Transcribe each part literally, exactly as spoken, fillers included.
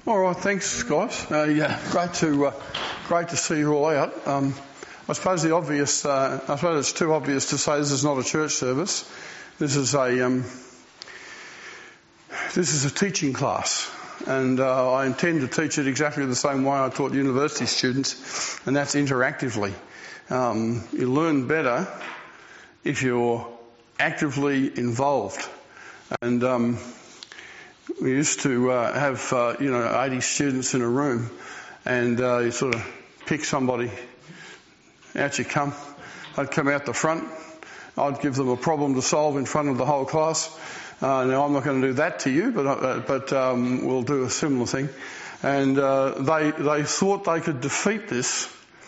All right, thanks, guys. Uh, yeah, great to uh, great to see you all out. Um, I suppose the obvious, uh, I suppose it's too obvious to say this is not a church service. This is a um, this is a teaching class, and uh, I intend to teach it exactly the same way I taught university students, and that's interactively. Um, you learn better if you're actively involved, and um, we used to uh, have, uh, you know, eighty students in a room, and uh, you sort of pick somebody, out you come. I'd come out the front, I'd give them a problem to solve in front of the whole class. Uh, now I'm not going to do that to you, but uh, but um, we'll do a similar thing. And uh, they they thought they could defeat this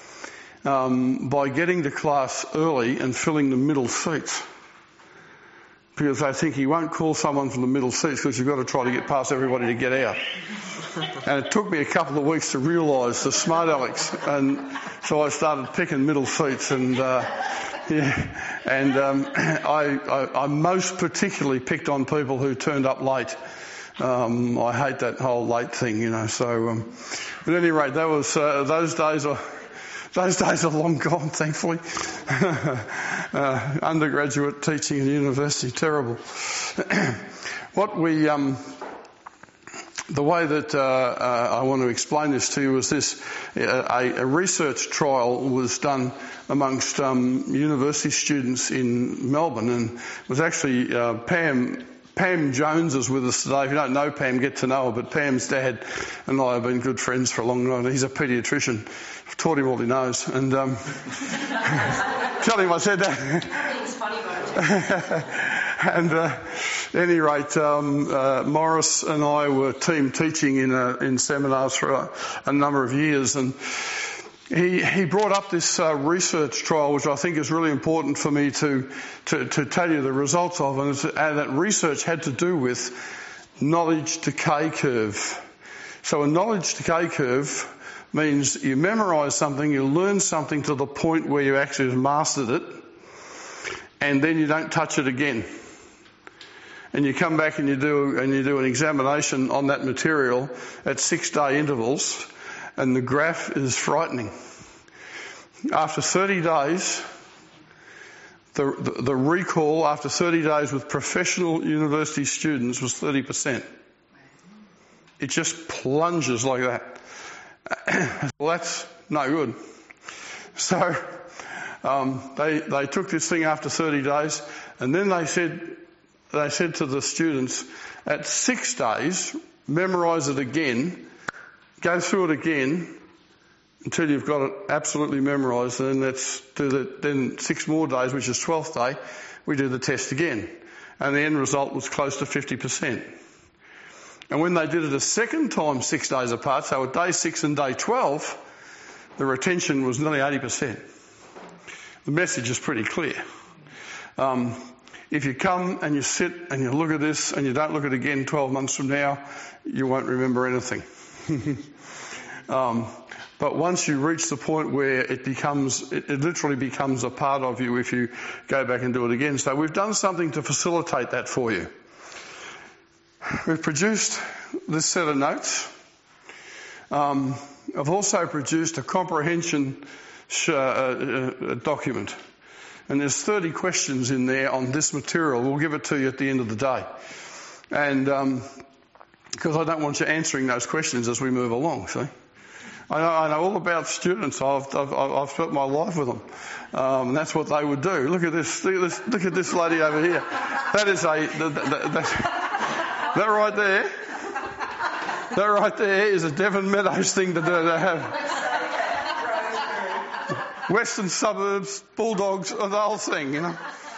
um, by getting to class early and filling the middle seats. Because they think he won't call someone from the middle seats because you've got to try to get past everybody to get out. And it took me a couple of weeks to realise the smart alecks, and so I started picking middle seats, and uh, yeah, and um, I, I, I most particularly picked on people who turned up late. Um, I hate that whole late thing, you know. So, um, but at any rate, that was uh, those days are. Those days are long gone, thankfully. uh, undergraduate teaching at university, terrible. What we, um, the way that uh, uh, I want to explain this to you is this: a, a research trial was done amongst um, university students in Melbourne, and it was actually uh, Pam. Pam Jones is with us today. If you don't know Pam, get to know her. But Pam's dad and I have been good friends for a long time. He's a paediatrician. I've taught him all he knows. And um, tell him I said that. It's funny about it. And uh, at any rate, um, uh, Morris and I were team teaching in uh, in seminars for a, a number of years, and He, he brought up this uh, research trial, which I think is really important for me to, to, to tell you the results of, and, it's, and that research had to do with knowledge decay curve. So a knowledge decay curve means you memorise something, you learn something to the point where you actually have mastered it, and then you don't touch it again. And you come back and you do and you do an examination on that material at six-day intervals. And the graph is frightening. After thirty days, the, the, the recall after thirty days with professional university students was thirty percent. It just plunges like that. Well, that's no good. So um, they they took this thing after thirty days, and then they said they said to the students, at six days, memorise it again. Go through it again until you've got it absolutely memorised, and then let's do the, then six more days, which is twelfth day, we do the test again. And the end result was close to fifty percent. And when they did it a second time, six days apart, so at day six and day twelve, the retention was nearly eighty percent. The message is pretty clear. Um, if you come and you sit and you look at this and you don't look at it again twelve months from now, you won't remember anything. um, but once you reach the point where it becomes, it, it literally becomes a part of you if you go back and do it again. So we've done something to facilitate that for you. We've produced this set of notes. Um, I've also produced a comprehension sh- uh, uh, document. And there's thirty questions in there on this material. We'll give it to you at the end of the day. And um, because I don't want you answering those questions as we move along, see. I know, I know all about students. I've, I've, I've spent my life with them. Um, and that's what they would do. Look at this, look at this, look at this lady over here. That is a, that, that, that, that right there, that right there is a Devon Meadows thing to do, to have. Western suburbs, bulldogs, the whole thing, you know.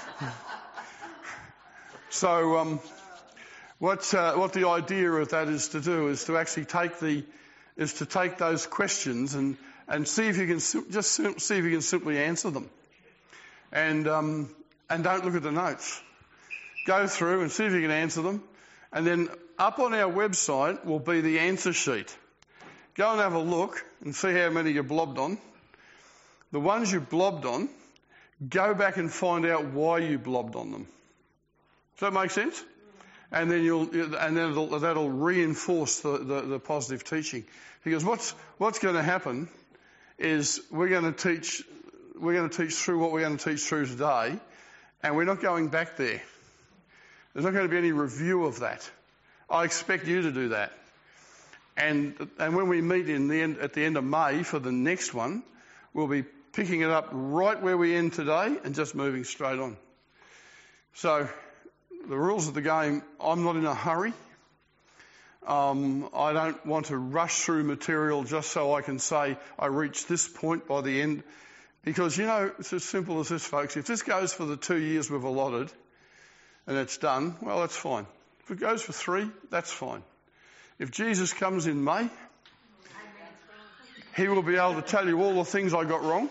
So, um, What uh, what the idea of that is to do is to actually take the is to take those questions and, and see if you can sim- just sim- see if you can simply answer them, and um, and don't look at the notes. Go through and see if you can answer them, and then up on our website will be the answer sheet. Go and have a look and see how many you blobbed on. The ones you blobbed on, go back and find out why you blobbed on them. Does that make sense? And then you'll, and then it'll, that'll reinforce the, the, the positive teaching. Because what's, what's going to happen is we're going to teach, we're going to teach through what we're going to teach through today, and we're not going back there. There's not going to be any review of that. I expect you to do that. And, and when we meet in the end, at the end of May for the next one, we'll be picking it up right where we end today and just moving straight on. So, the rules of the game, I'm not in a hurry. Um, I don't want to rush through material just so I can say I reached this point by the end. Because, you know, it's as simple as this, folks. If this goes for the two years we've allotted and it's done, well, that's fine. If it goes for three, that's fine. If Jesus comes in May, he will be able to tell you all the things I got wrong.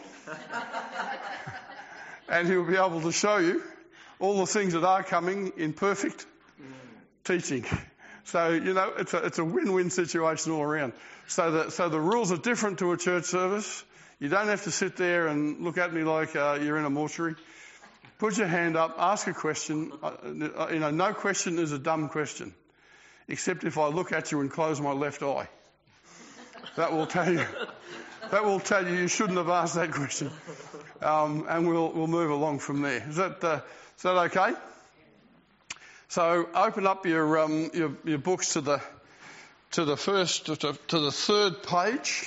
And he will be able to show you all the things that are coming in perfect teaching. So, you know, it's a, it's a win-win situation all around. So the, so the rules are different to a church service. You don't have to sit there and look at me like uh, you're in a mortuary. Put your hand up, ask a question. Uh, you know, no question is a dumb question, except if I look at you and close my left eye. That will tell you, that will tell you you shouldn't have asked that question. Um, and we'll, we'll move along from there. Is that, uh, is that okay? So open up your, um, your, your books to the, to the first, to, to the third page.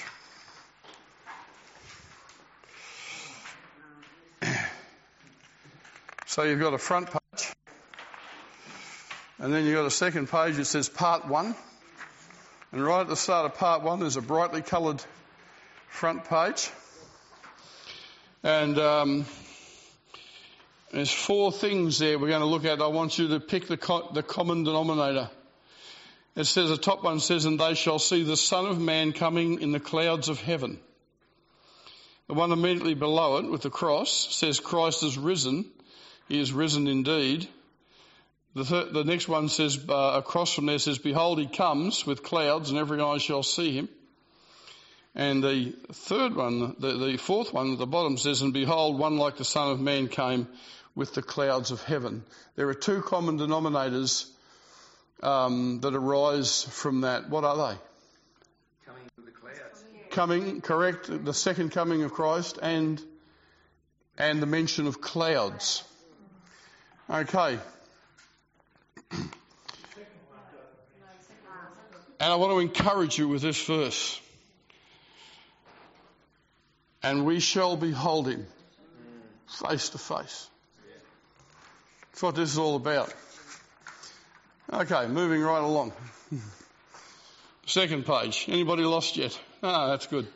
So you've got a front page. And then you've got a second page that says part one. And right at the start of part one, there's a brightly coloured front page. And um, there's four things there we're going to look at. I want you to pick the, co- the common denominator. It says, the top one says, and they shall see the Son of Man coming in the clouds of heaven. The one immediately below it with the cross says, Christ is risen. He is risen indeed. The, th- the next one says, uh, across from there says, behold, he comes with clouds and every eye shall see him. And the third one, the, the fourth one at the bottom says, and behold, one like the Son of Man came with the clouds of heaven. There are two common denominators um, that arise from that. What are they? Coming with the clouds. Coming, correct, the second coming of Christ and and the mention of clouds. Okay. And I want to encourage you with this verse. And we shall behold him face to face. That's what this is all about. Okay, moving right along. Second page. Anybody lost yet? Ah, that's good.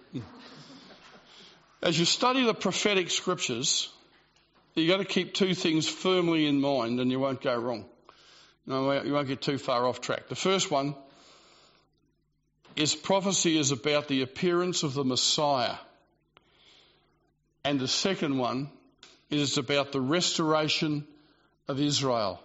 As you study the prophetic scriptures, you've got to keep two things firmly in mind and you won't go wrong. No, you won't get too far off track. The first one is prophecy is about the appearance of the Messiah. And the second one is about the restoration of Israel.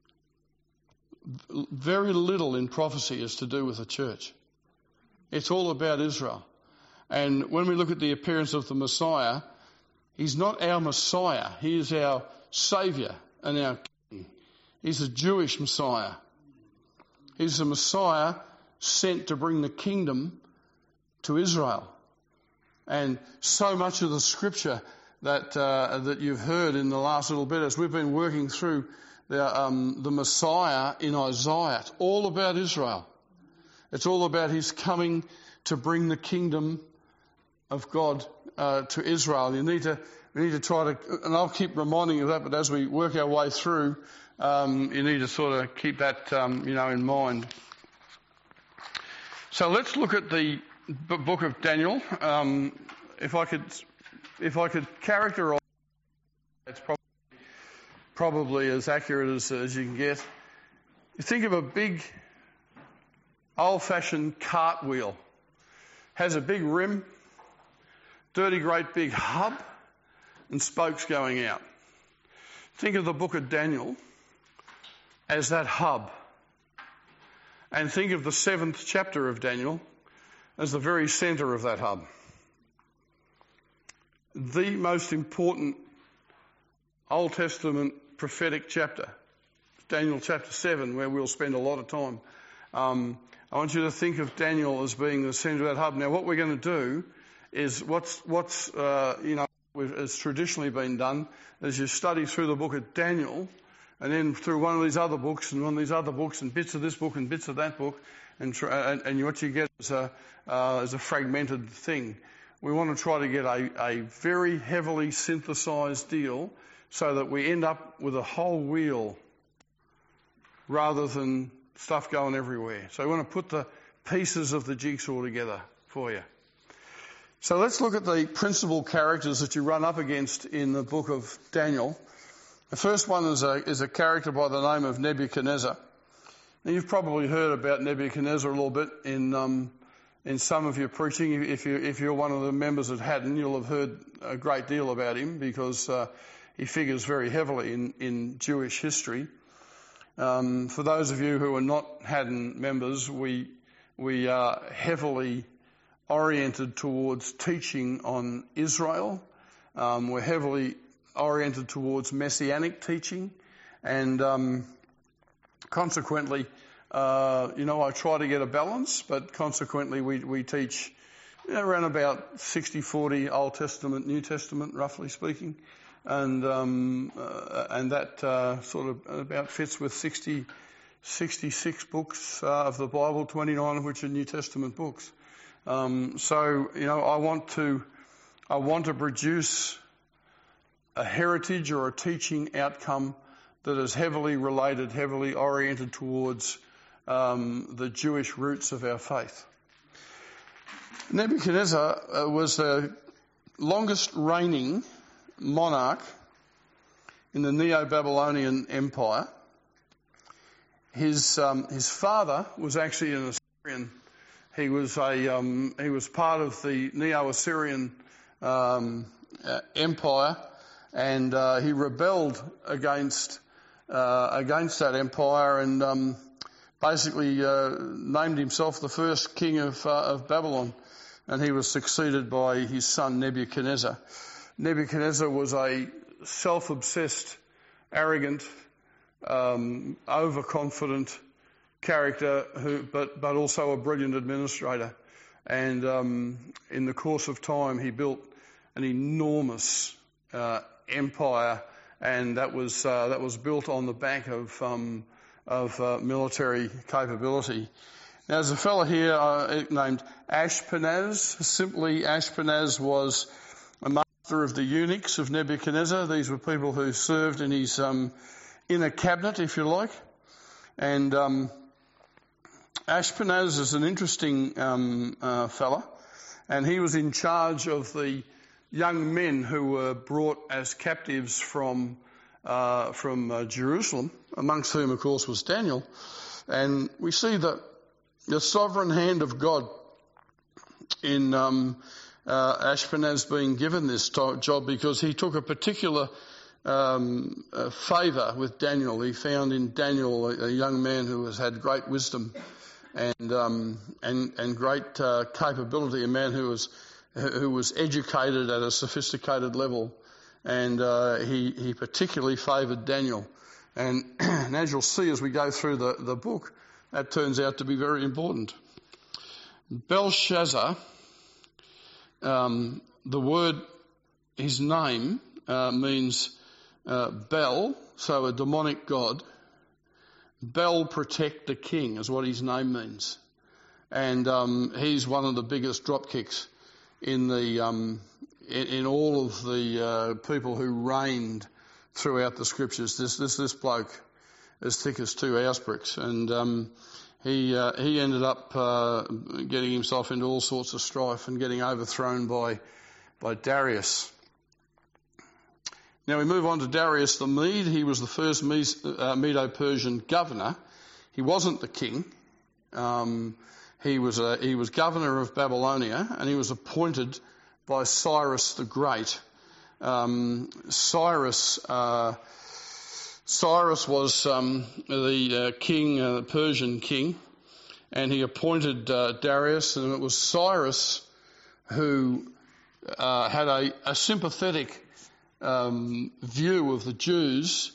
Very little in prophecy is to do with the church. It's all about Israel. And when we look at the appearance of the Messiah, he's not our Messiah. He is our Saviour and our King. He's a Jewish Messiah. He's a Messiah sent to bring the kingdom to Israel. And so much of the scripture that uh, that you've heard in the last little bit as we've been working through the, um, the Messiah in Isaiah, it's all about Israel. It's all about his coming to bring the kingdom of God uh, to Israel. You need to we need to try to, and I'll keep reminding you of that, but as we work our way through, um, you need to sort of keep that um, you know in mind. So let's look at the B- book of Daniel. Um, if I could, if I could characterise, it's probably, probably as accurate as, as you can get. You think of a big, old-fashioned cartwheel. Has a big rim, dirty, great big hub, and spokes going out. Think of the book of Daniel as that hub, and think of the seventh chapter of Daniel as the very centre of that hub. The most important Old Testament prophetic chapter, Daniel chapter seven, where we'll spend a lot of time. Um, I want you to think of Daniel as being the centre of that hub. Now, what we're going to do is what's, what's uh, you know, has traditionally been done is you study through the book of Daniel, and then through one of these other books and one of these other books and bits of this book and bits of that book, and tr- and, and what you get is a, uh, is a fragmented thing. We want to try to get a, a very heavily synthesised deal so that we end up with a whole wheel rather than stuff going everywhere. So we want to put the pieces of the jigsaw together for you. So let's look at the principal characters that you run up against in the book of Daniel. The first one is a, is a character by the name of Nebuchadnezzar. Now, you've probably heard about Nebuchadnezzar a little bit in um, in some of your preaching. If you if you're one of the members that hadn't, you'll have heard a great deal about him because uh, he figures very heavily in, in Jewish history. Um, for those of you who are not Haddon members, we we are heavily oriented towards teaching on Israel. Um, we're heavily oriented towards messianic teaching, and um, consequently, uh, you know, I try to get a balance, but consequently we, we teach you know, around about sixty forty Old Testament, New Testament, roughly speaking, and um, uh, and that uh, sort of about fits with sixty, sixty-six books uh, of the Bible, twenty-nine of which are New Testament books. Um, so, you know, I want to, I want to produce a heritage or a teaching outcome that is heavily related, heavily oriented towards um, the Jewish roots of our faith. Nebuchadnezzar uh, was the longest reigning monarch in the Neo-Babylonian Empire. His um, his father was actually an Assyrian. He was a um, he was part of the Neo-Assyrian um, uh, Empire, and uh, he rebelled against uh, against that empire, and um, basically uh, named himself the first king of uh, of Babylon, and he was succeeded by his son Nebuchadnezzar. Nebuchadnezzar was a self-obsessed, arrogant, um, overconfident character, who, but but also a brilliant administrator. And um, in the course of time, he built an enormous uh, empire, and that was uh, that was built on the back of um, of uh, military capability. Now, there's a fellow here uh, named Ashpenaz. Simply, Ashpenaz was a master of the eunuchs of Nebuchadnezzar. These were people who served in his um, inner cabinet, if you like, and um, Ashpenaz is an interesting um, uh, fella, and he was in charge of the young men who were brought as captives from uh, from uh, Jerusalem, amongst whom, of course, was Daniel. And we see that the sovereign hand of God in um, uh, Ashpenaz being given this to- job because he took a particular um, uh, favour with Daniel. He found in Daniel a, a young man who has had great wisdom and um, and and great uh, capability, a man who was who was educated at a sophisticated level, and uh, he he particularly favoured Daniel, and, and as you'll see as we go through the the book, that turns out to be very important. Belshazzar, um, the word, his name uh, means uh, Bel, so a demonic god. Bel, protect the king, is what his name means. And um, he's one of the biggest dropkicks in the um, in, in all of the uh, people who reigned throughout the scriptures. This this this bloke as thick as two house bricks, and um, he uh, he ended up uh, getting himself into all sorts of strife and getting overthrown by by Darius. Now we move on to Darius the Mede. He was the first Medo-Persian governor. He wasn't the king. Um, he was a, he was governor of Babylonia, and he was appointed by Cyrus the Great. Um, Cyrus uh, Cyrus was um, the uh, king, uh, the Persian king, and he appointed uh, Darius, and it was Cyrus who uh, had a, a sympathetic Um, view of the Jews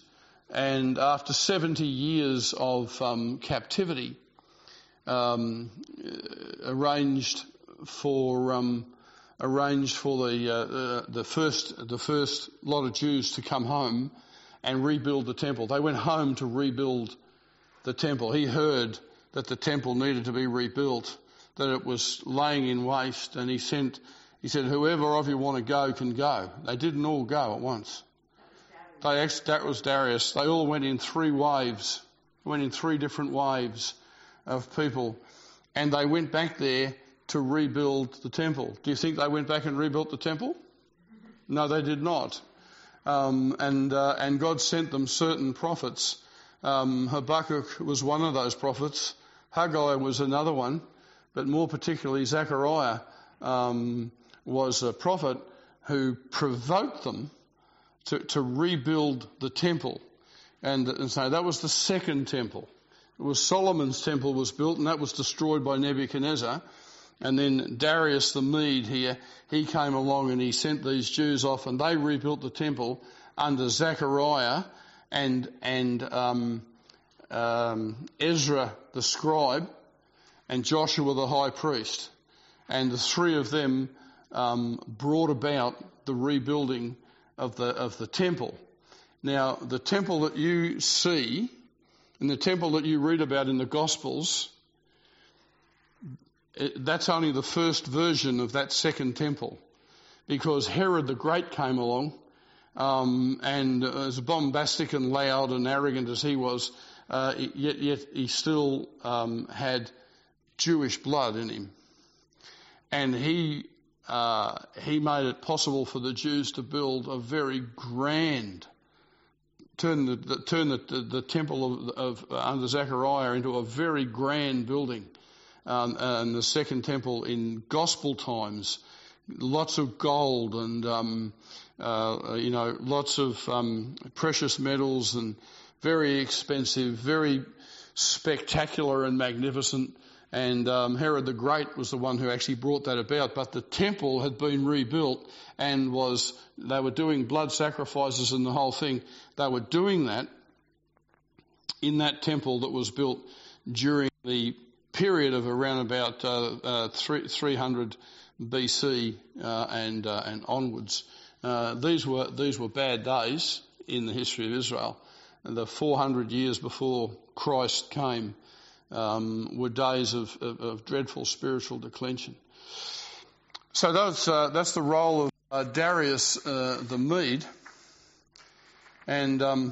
And after seventy years of um, captivity, um, arranged for um, arranged for the uh, the first the first lot of Jews to come home and rebuild the temple. They went home to rebuild the temple. He heard that the temple needed to be rebuilt, that it was laying in waste, and he sent. He said, "Whoever of you want to go can go." They didn't all go at once. They actually, that was Darius. They all went in three waves, went in three different waves of people, and they went back there to rebuild the temple. Do you think they went back and rebuilt the temple? No, they did not. Um, and uh, and God sent them certain prophets. Um, Habakkuk was one of those prophets. Haggai was another one, but more particularly Zechariah um, was a prophet who provoked them to, to rebuild the temple. And, and so that was the second temple. It was Solomon's temple was built, and that was destroyed by Nebuchadnezzar. And then Darius the Mede here, he came along and he sent these Jews off, and they rebuilt the temple under Zechariah and and um, um, Ezra the scribe and Joshua the high priest. And the three of them um, brought about the rebuilding of the of the temple. Now, the temple that you see, and the temple that you read about in the Gospels, it, that's only the first version of that second temple, because Herod the Great came along, um, and as bombastic and loud and arrogant as he was, uh, yet yet he still um, had Jewish blood in him, and he. Uh, he made it possible for the Jews to build a very grand, turn the, the turn the, the, the temple of, of uh, under Zechariah into a very grand building, um, and the second temple in gospel times, lots of gold and um, uh, you know lots of um, precious metals and very expensive, very spectacular and magnificent. And um, Herod the Great was the one who actually brought that about. But the temple had been rebuilt, and was they were doing blood sacrifices and the whole thing. They were doing that in that temple that was built during the period of around about uh, uh, three hundred B C uh, and uh, and onwards. Uh, these were these were bad days in the history of Israel. And the four hundred years before Christ came. Um, were days of, of, of dreadful spiritual declension. So that's uh, that's the role of uh, Darius uh, the Mede, and um,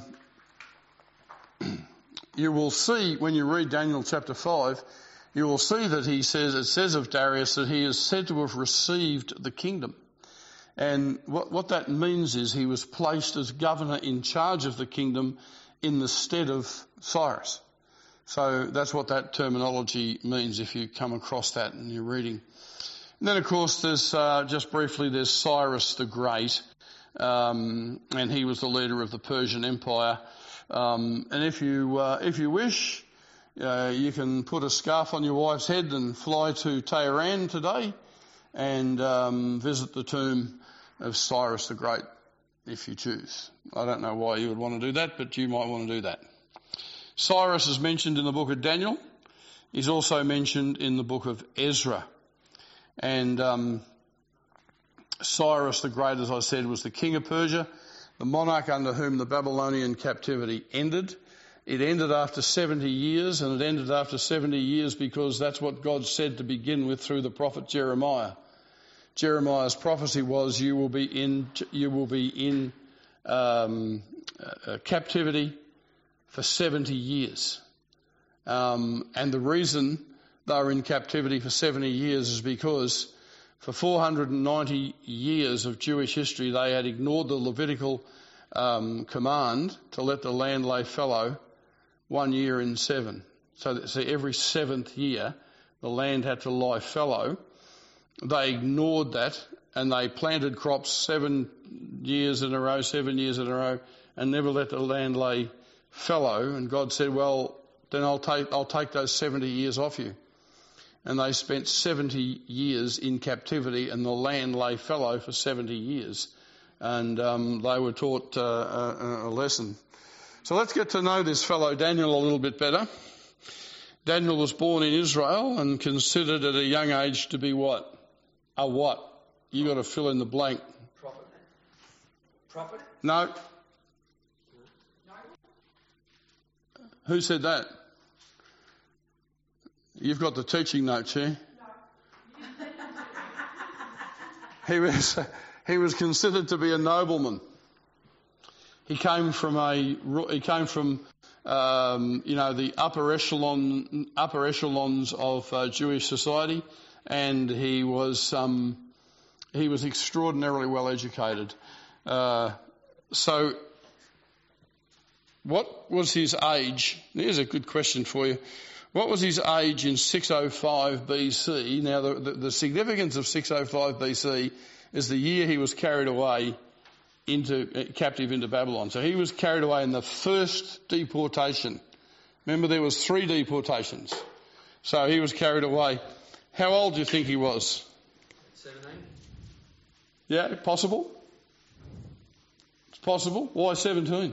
you will see when you read Daniel chapter five, you will see that he says it says of Darius that he is said to have received the kingdom, and what what that means is he was placed as governor in charge of the kingdom in the stead of Cyrus. So that's what that terminology means if you come across that in your reading. And then, of course, there's, uh, just briefly, there's Cyrus the Great, um, and he was the leader of the Persian Empire. Um, and if you, uh, if you wish, uh, you can put a scarf on your wife's head and fly to Tehran today and um, visit the tomb of Cyrus the Great, if you choose. I don't know why you would want to do that, but you might want to do that. Cyrus is mentioned in the book of Daniel. He's also mentioned in the book of Ezra. And um, Cyrus the Great, as I said, was the king of Persia, the monarch under whom the Babylonian captivity ended. It ended after seventy years, and it ended after seventy years because that's what God said to begin with through the prophet Jeremiah. Jeremiah's prophecy was, "You will be in, you will be in um, uh, captivity for seventy years. Um, and the reason they were in captivity for seventy years is because for four hundred ninety years of Jewish history, they had ignored the Levitical um, command to let the land lay fallow one year in seven. So, that, so every seventh year, the land had to lie fallow. They ignored that, and they planted crops seven years in a row, seven years in a row, and never let the land lay fallow. And God said, well, then I'll take I'll take those seventy years off you. And they spent seventy years in captivity, and the land lay fallow for seventy years. And um, they were taught uh, a, a lesson. So let's get to know this fellow Daniel a little bit better. Daniel was born in Israel and considered at a young age to be what? A what? You got to fill in the blank. Prophet. Prophet? No. Who said that? You've got the teaching notes here. He was he was considered to be a nobleman. He came from a he came from um, you know the upper echelon upper echelons of uh, Jewish society, and he was um, he was extraordinarily well educated. Uh, so, what was his age? Here's a good question for you. What was his age in six oh five B C? Now, the, the, the significance of six oh five B C is the year he was carried away into uh, captive into Babylon. So he was carried away in the first deportation. Remember, there was three deportations. So he was carried away. How old do you think he was? seventeen. Yeah, possible. It's possible. Why seventeen?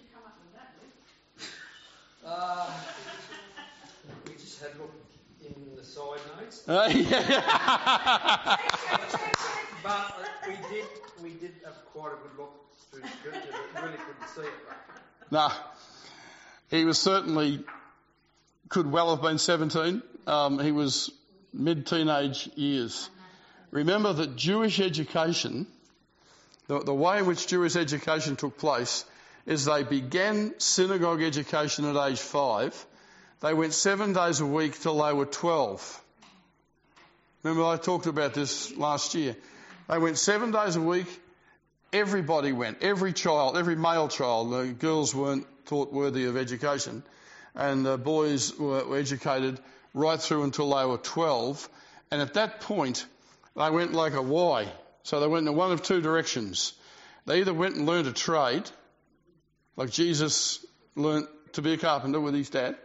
Uh, we just had a look in the side notes. Uh, yeah. But uh, we did we did have quite a good look through the scripture, but really couldn't see it. No, he was certainly, could well have been seventeen. Um, he was mid-teenage years. Remember that Jewish education, the, the way in which Jewish education took place, is they began synagogue education at age five. They went seven days a week till they were twelve. Remember I talked about this last year. They went seven days a week. Everybody went. Every child, every male child. The girls weren't taught worthy of education. And the boys were educated right through until they were twelve. And at that point, they went like a Y. So they went in one of two directions. They either went and learned a trade, like Jesus learnt to be a carpenter with his dad,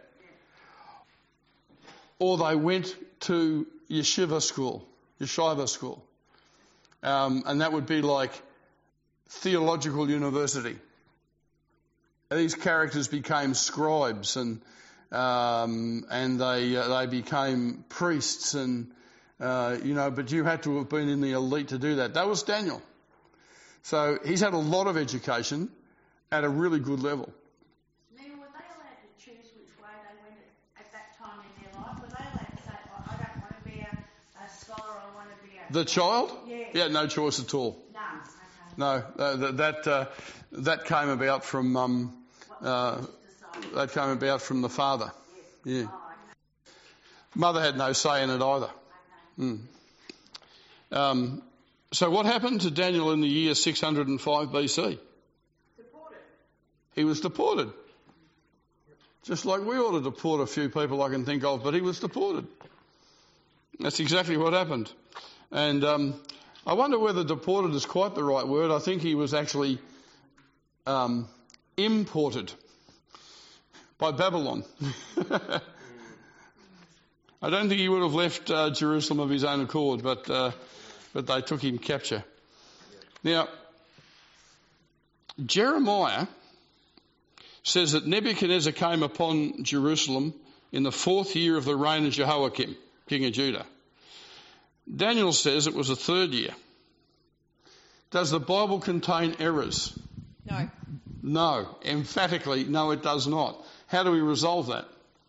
or they went to yeshiva school, yeshiva school. Um, and that would be like theological university. And these characters became scribes and um, and they uh, they became priests and uh, you know. But you had to have been in the elite to do that. That was Daniel. So he's had a lot of education at a really good level. Neil, were they allowed to choose which way they went at, at that time in their life? Were they allowed to say, oh, I don't want to be a, a scholar, I want to be a... The child? Yeah. Yeah, no choice at all. No, okay. No, uh, that uh, that came about from um, uh, that came about from the father. Yes. Yeah, Oh, okay. mother had no say in it either. Okay. Mm. Um, so what happened to Daniel in the year six hundred five B C? Deported. He was deported. Just like we ought to deport a few people I can think of, but he was deported. That's exactly what happened. And um, I wonder whether deported is quite the right word. I think he was actually um, imported by Babylon. I don't think he would have left uh, Jerusalem of his own accord, but uh, but they took him capture. Now, Jeremiah says that Nebuchadnezzar came upon Jerusalem in the fourth year of the reign of Jehoiakim, king of Judah. Daniel says it was the third year. Does the Bible contain errors? No. No. Emphatically, no, it does not. How do we resolve that?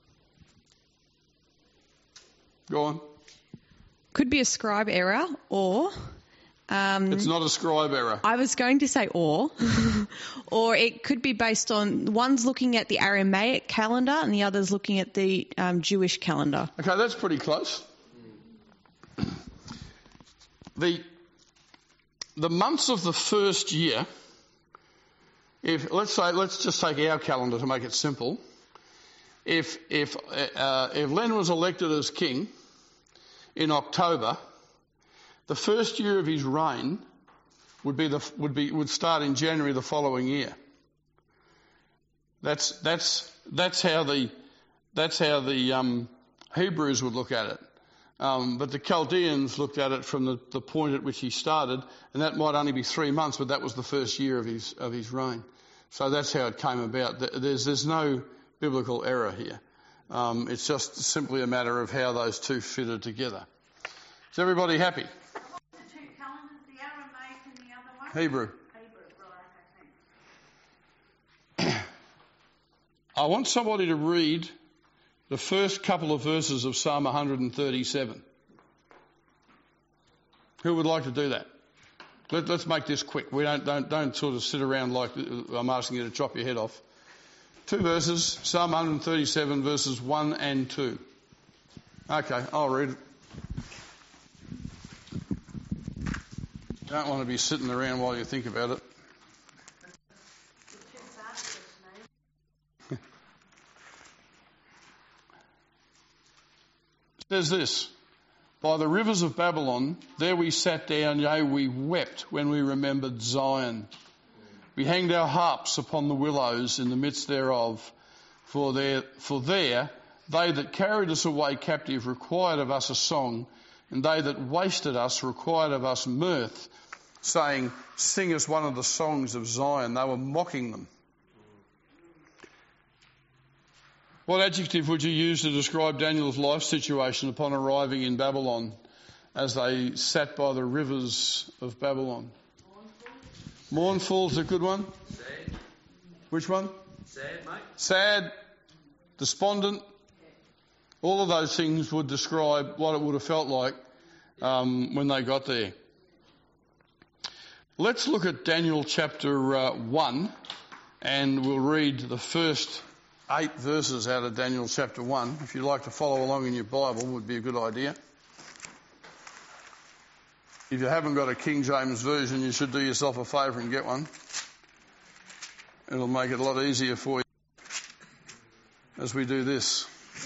Go on. Could be a scribe error, or... Um, It's not a scribe error. I was going to say or. Or it could be based on... One's looking at the Aramaic calendar and the other's looking at the um, Jewish calendar. Okay, that's pretty close. The the months of the first year, if let's say let's just take our calendar to make it simple. If if uh, if Len was elected as king in October, the first year of his reign would be the would be would start in January the following year. That's that's that's how the that's how the um, Hebrews would look at it. Um, but the Chaldeans looked at it from the, the point at which he started, and that might only be three months, but that was the first year of his of his reign. So that's how it came about. There's, there's no biblical error here. Um, it's just simply a matter of how those two fitted together. Is everybody happy? The two calendars, the Aramaic and the other one? Hebrew. Hebrew, right, okay. I want somebody to read the first couple of verses of Psalm one thirty-seven. Who would like to do that? Let, let's make this quick. We don't, don't, don't sort of sit around like I'm asking you to chop your head off. Two verses, Psalm one thirty-seven, verses one and two. Okay, I'll read it. Don't want to be sitting around while you think about it. It says this: by the rivers of Babylon, there we sat down, yea, we wept when we remembered Zion. We hanged our harps upon the willows in the midst thereof, for there, for there they that carried us away captive required of us a song, and they that wasted us required of us mirth, saying, sing us one of the songs of Zion. They were mocking them. What adjective would you use to describe Daniel's life situation upon arriving in Babylon as they sat by the rivers of Babylon? Mournful is a good one. Sad. Which one? Sad, mate. Sad, despondent. All of those things would describe what it would have felt like um, when they got there. Let's look at Daniel chapter uh, one, and we'll read the first eight verses out of Daniel chapter one. If you'd like to follow along in your Bible, would be a good idea. If you haven't got a King James version, you should do yourself a favour and get one. It'll make it a lot easier for you as we do this.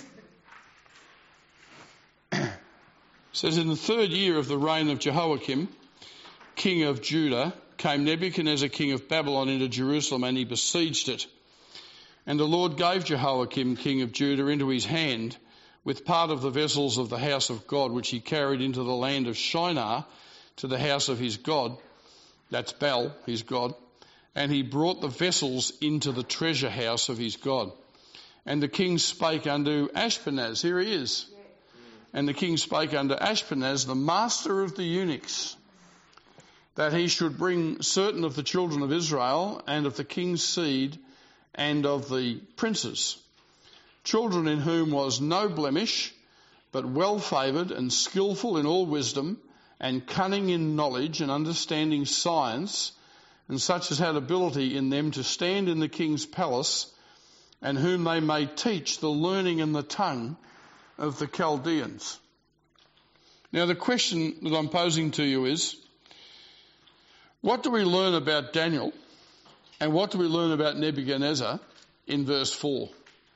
It says, in the third year of the reign of Jehoiakim, king of Judah, came Nebuchadnezzar, king of Babylon, into Jerusalem, and he besieged it. And the Lord gave Jehoiakim, king of Judah, into his hand, with part of the vessels of the house of God, which he carried into the land of Shinar, to the house of his God. That's Bel, his God. And he brought the vessels into the treasure house of his God. And the king spake unto Ashpenaz, here he is. And the king spake unto Ashpenaz, the master of the eunuchs, that he should bring certain of the children of Israel, and of the king's seed, and of the princes, children in whom was no blemish, but well favoured and skilful in all wisdom, and cunning in knowledge and understanding science, and such as had ability in them to stand in the king's palace, and whom they may teach the learning and the tongue of the Chaldeans. Now the question that I'm posing to you is, what do we learn about Daniel, and what do we learn about Nebuchadnezzar in verse four?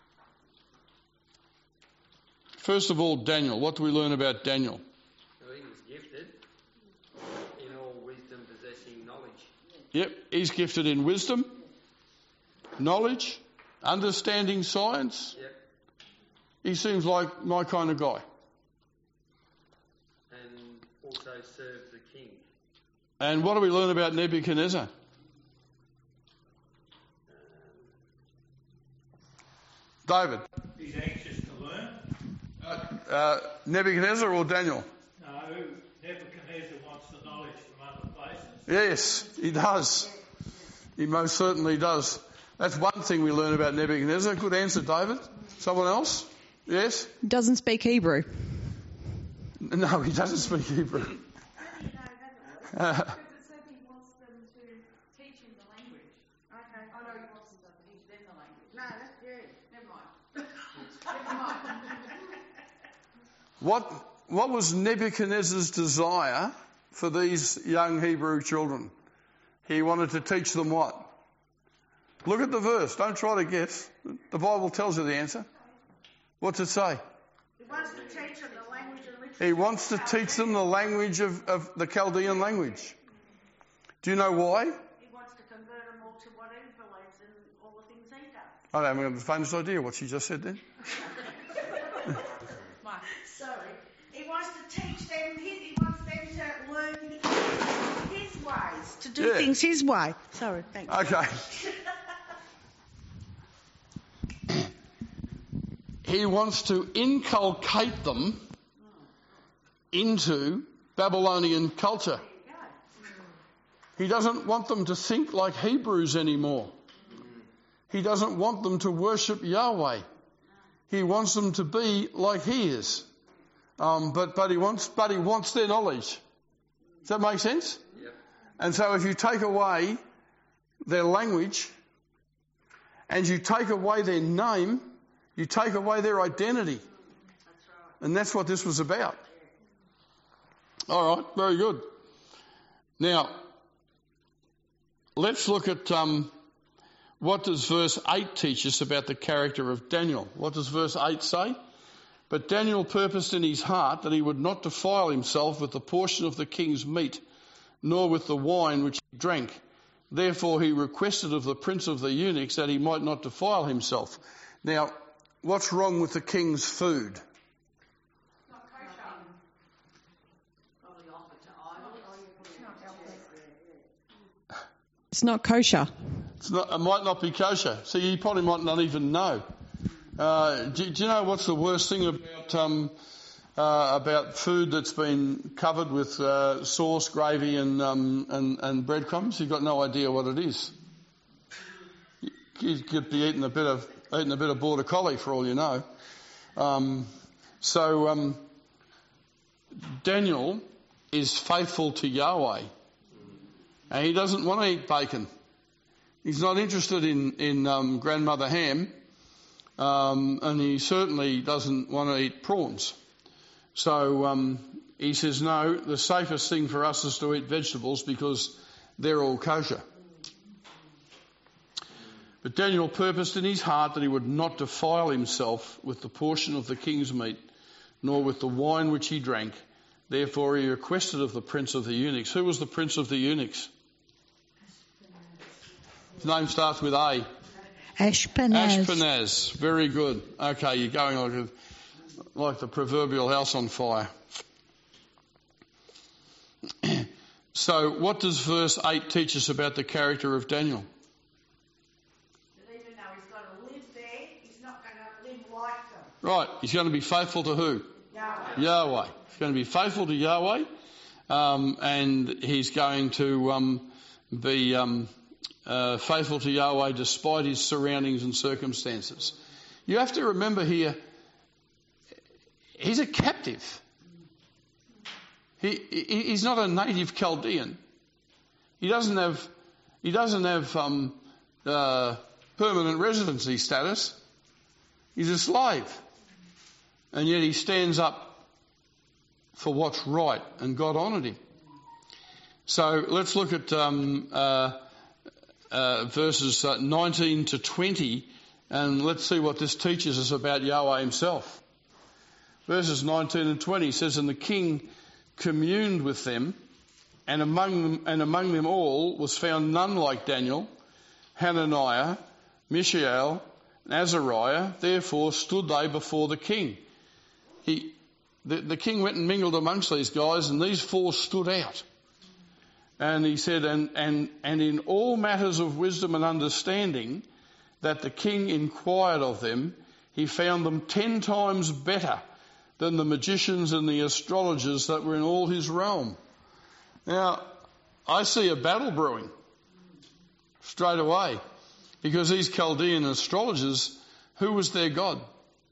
First of all, Daniel. What do we learn about Daniel? Well, he was gifted in all wisdom, possessing knowledge. Yep, he's gifted in wisdom, knowledge, understanding science. Yep. He seems like my kind of guy. And also served the king. And what do we learn about Nebuchadnezzar? David. He's anxious to learn. Uh, uh, Nebuchadnezzar or Daniel? No, Nebuchadnezzar wants the knowledge from other places. Yes, he does. He most certainly does. That's one thing we learn about Nebuchadnezzar. Good answer, David. Someone else? Yes? Doesn't speak Hebrew. No, he doesn't speak Hebrew. How do you know that? Because it said he wants them to teach him the language. Okay. Oh no, he wants them to teach them the language. No, that's good. Never mind. Never mind. What, what was Nebuchadnezzar's desire for these young Hebrew children? He wanted to teach them what? Look at the verse. Don't try to guess. The Bible tells you the answer. What's it say? He wants to teach them the language and literature. He wants to teach them the language of, of the Chaldean language. Do you know why? He wants to convert them all to what he believes and all the things he does. I don't have the faintest idea what she just said then. Mike, sorry. He wants to teach them, he, he wants them to learn his ways, to do Yeah. things his way. Sorry, thanks. Okay. he wants to inculcate them into Babylonian culture. He doesn't want them to think like Hebrews anymore. He doesn't want them to worship Yahweh. He wants them to be like he is. Um, but, but he wants, but he wants their knowledge. Does that make sense? Yep. And so if you take away their language and you take away their name, you take away their identity. And that's what this was about. All right, very good. Now, let's look at um, what does verse eight teach us about the character of Daniel. What does verse eight say? But Daniel purposed in his heart that he would not defile himself with the portion of the king's meat, nor with the wine which he drank. Therefore he requested of the prince of the eunuchs that he might not defile himself. Now, what's wrong with the king's food? It's not kosher. It's not, it might not be kosher. See, you probably might not even know. Uh, do, do you know what's the worst thing about um, uh, about food that's been covered with uh, sauce, gravy, and, um, and and breadcrumbs? You've got no idea what it is. You, you could be eating a bit of eating a bit of border collie for all you know. Um, so um, Daniel is faithful to Yahweh, and he doesn't want to eat bacon. He's not interested in in um, grandmother ham. Um, and he certainly doesn't want to eat prawns. So um, he says, no, the safest thing for us is to eat vegetables because they're all kosher. But Daniel purposed in his heart that he would not defile himself with the portion of the king's meat, nor with the wine which he drank. Therefore he requested of the prince of the eunuchs. Who was the prince of the eunuchs? His name starts with A. Ashpenaz. Ashpenaz. Very good. Okay, you're going like, a, like the proverbial house on fire. So what does verse eight teach us about the character of Daniel? That even though he's got to live there, he's not going to live like them. Right, he's going to be faithful to who? Yahweh. Yahweh. He's going to be faithful to Yahweh, um, and he's going to um, be... Um, Uh, faithful to Yahweh despite his surroundings and circumstances. You have to remember here, he's a captive. He, he he's not a native Chaldean. He doesn't have he doesn't have um, uh, permanent residency status. He's a slave, and yet he stands up for what's right, and God honoured him. So let's look at. Um, uh, Uh, verses uh, nineteen to twenty, and let's see what this teaches us about Yahweh himself. Verses nineteen and twenty says, and the king communed with them, and among them, and among them all was found none like Daniel, Hananiah, Mishael, and Azariah. Therefore stood they before the king. He, the, the king went and mingled amongst these guys, and these four stood out. And he said, and, and, and in all matters of wisdom and understanding that the king inquired of them, he found them ten times better than the magicians and the astrologers that were in all his realm. Now, I see a battle brewing straight away, because these Chaldean astrologers, who was their god?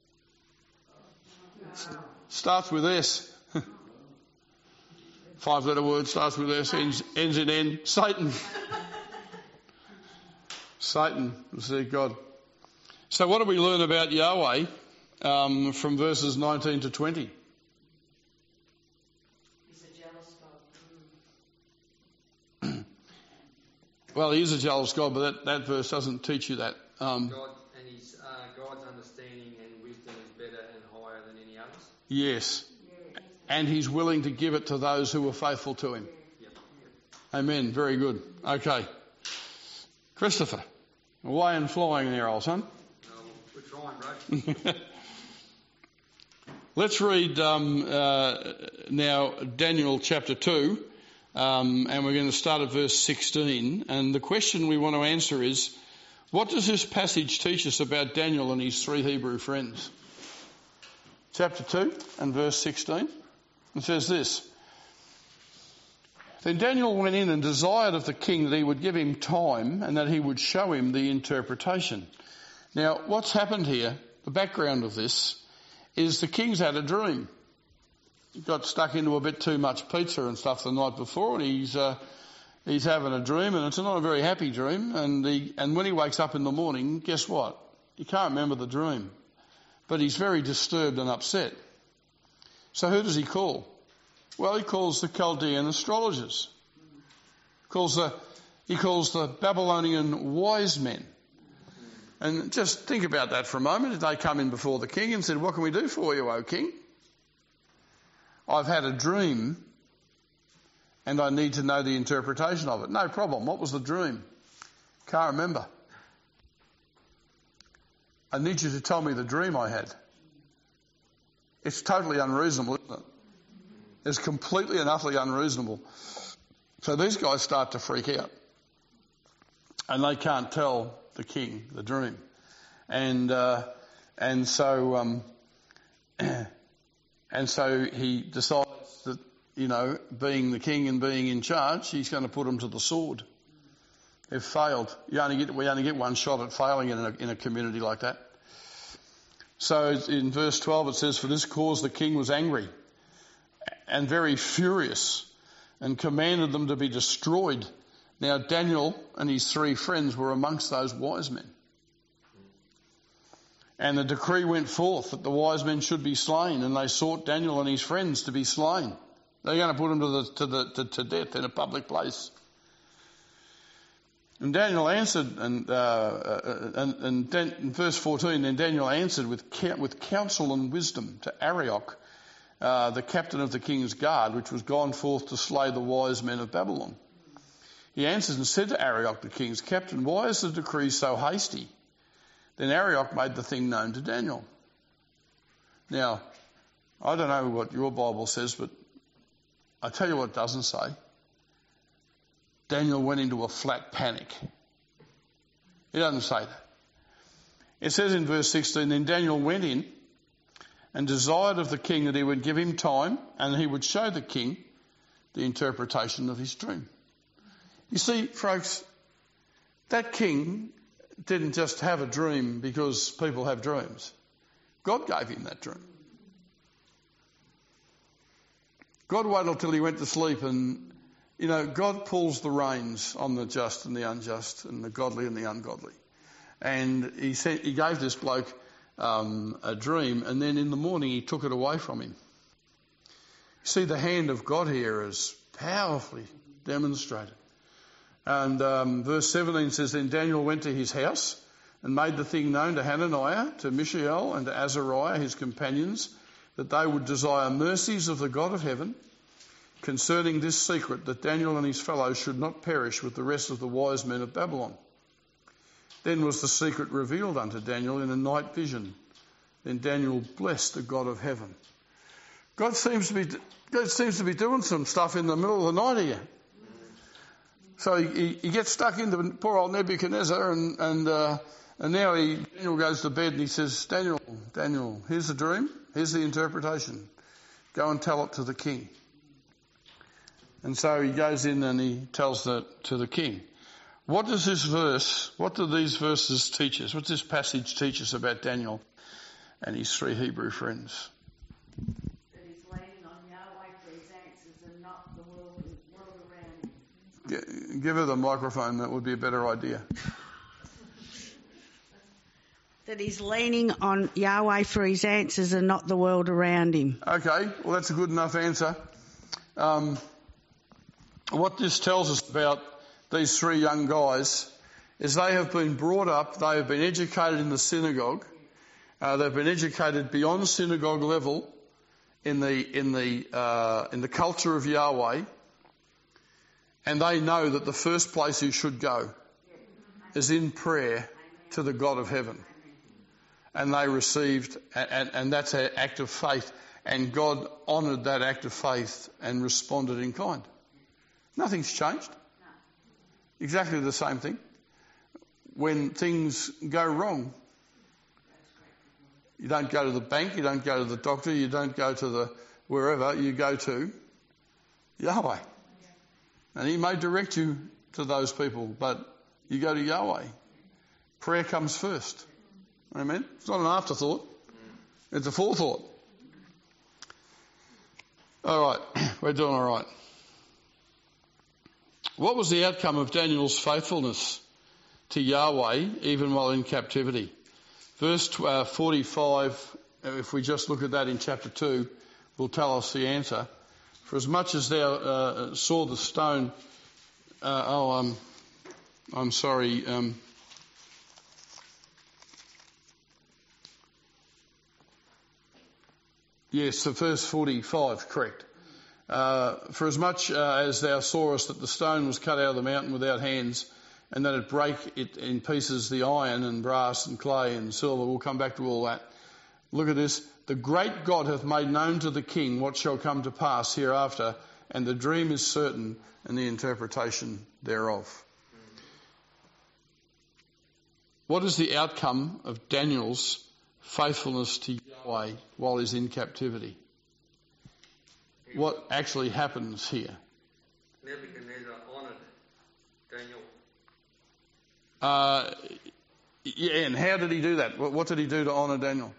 Starts with S. Five-letter word, starts with S, ends, ends in N. Satan. Satan was their god. So what do we learn about Yahweh um, from verses nineteen to twenty? He's a jealous God. Well, he is a jealous God, but that, that verse doesn't teach you that. Um, God, and his, uh, God's understanding and wisdom is better and higher than any others. yes. And he's willing to give it to those who are faithful to him. Yep. Amen. Very good. Okay. Christopher, away and flying there, old son. No, we're trying, bro. Let's read um, uh, now Daniel chapter two, um, and we're going to start at verse sixteen. And the question we want to answer is, what does this passage teach us about Daniel and his three Hebrew friends? chapter two and verse sixteen. It says this. Then Daniel went in and desired of the king that he would give him time and that he would show him the interpretation. Now, what's happened here, the background of this, is the king's had a dream. He got stuck into a bit too much pizza and stuff the night before, and he's uh, he's having a dream, and it's not a very happy dream. And he, and when he wakes up in the morning, guess what? He can't remember the dream, but he's very disturbed and upset. So who does he call? Well, he calls the Chaldean astrologers. Calls the, he calls the Babylonian wise men. And just think about that for a moment. They come in before the king and said, "What can we do for you, O king? I've had a dream and I need to know the interpretation of it." No problem. What was the dream? Can't remember. I need you to tell me the dream I had. It's totally unreasonable, isn't it? It's completely and utterly unreasonable. So these guys start to freak out. And they can't tell the king the dream. And uh, and so um, and so he decides that, you know, being the king and being in charge, he's going to put them to the sword. They've failed. You only get, we only get one shot at failing in a, in a community like that. So in verse twelve it says, "For this cause the king was angry and very furious and commanded them to be destroyed." Now Daniel and his three friends were amongst those wise men. And the decree went forth that the wise men should be slain, and they sought Daniel and his friends to be slain. They're going to put them to, the, to, the, to, to death in a public place. And Daniel answered, and, uh, and, and Dan, in verse fourteen, then Daniel answered with, with counsel and wisdom to Arioch, uh, the captain of the king's guard, which was gone forth to slay the wise men of Babylon. He answered and said to Arioch, the king's captain, "Why is the decree so hasty?" Then Arioch made the thing known to Daniel. Now, I don't know what your Bible says, but I tell you what it doesn't say. Daniel went into a flat panic. It doesn't say that. It says in verse sixteen, then Daniel went in and desired of the king that he would give him time and he would show the king the interpretation of his dream. You see, folks, that king didn't just have a dream because people have dreams. God gave him that dream. God waited till he went to sleep, and, you know, God pulls the reins on the just and the unjust and the godly and the ungodly. And he said, he gave this bloke um, a dream, and then in the morning he took it away from him. You see, the hand of God here is powerfully demonstrated. And um, verse seventeen says, then Daniel went to his house and made the thing known to Hananiah, to Mishael and to Azariah, his companions, that they would desire mercies of the God of heaven concerning this secret, that Daniel and his fellows should not perish with the rest of the wise men of Babylon. Then was the secret revealed unto Daniel in a night vision. Then Daniel blessed the God of heaven. God seems to be God seems to be doing some stuff in the middle of the night here. So he, he, he gets stuck into poor old Nebuchadnezzar, and and uh, and now he Daniel goes to bed and he says, Daniel, Daniel, here's the dream, here's the interpretation. Go and tell it to the king. And so he goes in and he tells that to the king. What does this verse, what do these verses teach us? What's this passage teach us about Daniel and his three Hebrew friends? That he's leaning on Yahweh for his answers and not the world, world around him. Give her the microphone, that would be a better idea. That he's leaning on Yahweh for his answers and not the world around him. Okay, well that's a good enough answer. Um, what this tells us about these three young guys is they have been brought up, they have been educated in the synagogue, uh, they've been educated beyond synagogue level in the in the uh, in the culture of Yahweh, and they know that the first place you should go is in prayer to the God of heaven. And they received, and, and that's an act of faith, and God honoured that act of faith and responded in kind. Nothing's changed. Exactly the same thing. When things go wrong, You don't go to the bank, you don't go to the doctor, you don't go to the wherever, you go to Yahweh. And he may direct you to those people, but you go to Yahweh. Prayer comes first. Amen? It's not an afterthought. It's a forethought. All right, we're doing all right. What was the outcome of Daniel's faithfulness to Yahweh even while in captivity? Verse uh, forty-five, if we just look at that in chapter two, will tell us the answer. For as much as thou uh, saw the stone, uh, oh, um, I'm sorry, um, yes, so verse forty-five, correct. Uh, for as much uh, as thou sawest that the stone was cut out of the mountain without hands, and that it break it in pieces the iron and brass and clay and silver. We'll come back to all that. Look at this. The great God hath made known to the king what shall come to pass hereafter, and the dream is certain and the interpretation thereof. What is the outcome of Daniel's faithfulness to Yahweh while he's in captivity? What actually happens here? Nebuchadnezzar honoured Daniel. Uh, yeah, and how did he do that? What, what did he do to honour Daniel?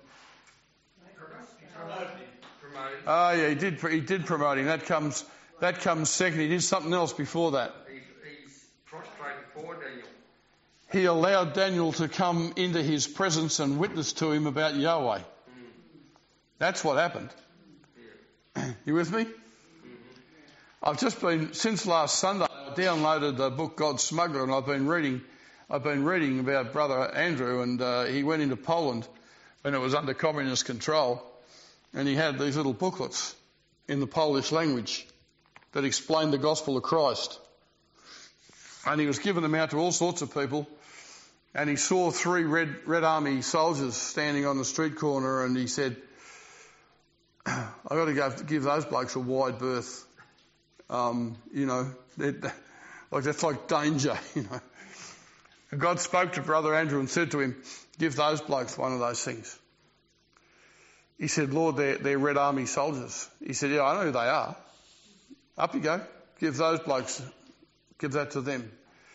Promoted him. Promoted. Oh, yeah, he did. He did promote him. That comes. That comes second. He did something else before that. He's, he's prostrated for Daniel. He allowed Daniel to come into his presence and witness to him about Yahweh. Mm. That's what happened. Yeah. You with me? Mm-hmm. I've just been since last Sunday. I downloaded the book God's Smuggler, and I've been reading. I've been reading about Brother Andrew, and uh, he went into Poland when it was under communist control, and he had these little booklets in the Polish language that explained the gospel of Christ. And he was giving them out to all sorts of people, and he saw three Red, Red Army soldiers standing on the street corner, and he said, I've got to go give those blokes a wide berth. Um, you know, like that's like danger, you know. And God spoke to Brother Andrew and said to him, give those blokes one of those things. He said, Lord, they're, they're Red Army soldiers. He said, yeah, I know who they are. Up you go. Give those blokes, give that to them.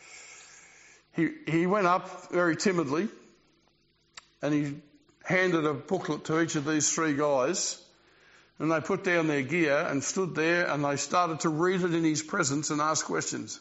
He, he went up very timidly and he handed a booklet to each of these three guys, and they put down their gear and stood there and they started to read it in his presence and ask questions.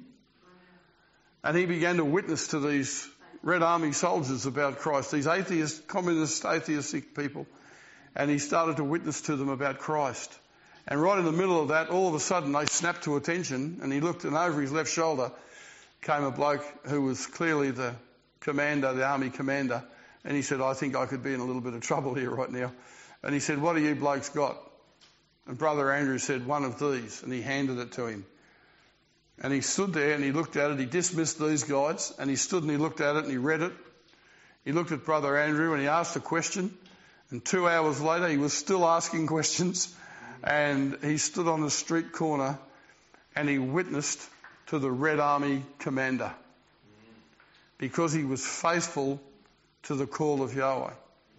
And he began to witness to these Red Army soldiers about Christ, these atheist, communist, atheistic people. And he started to witness to them about Christ. And right in the middle of that, all of a sudden they snapped to attention, and he looked, and over his left shoulder came a bloke who was clearly the commander, the army commander. And he said, I think I could be in a little bit of trouble here right now. And he said, what do you blokes got? And Brother Andrew said, one of these. And he handed it to him. And he stood there and he looked at it. He dismissed these guys, and he stood and he looked at it and he read it. He looked at Brother Andrew and he asked a question. And two hours later, he was still asking questions. And he stood on the street corner and he witnessed to the Red Army commander because he was faithful to the call of Yahweh.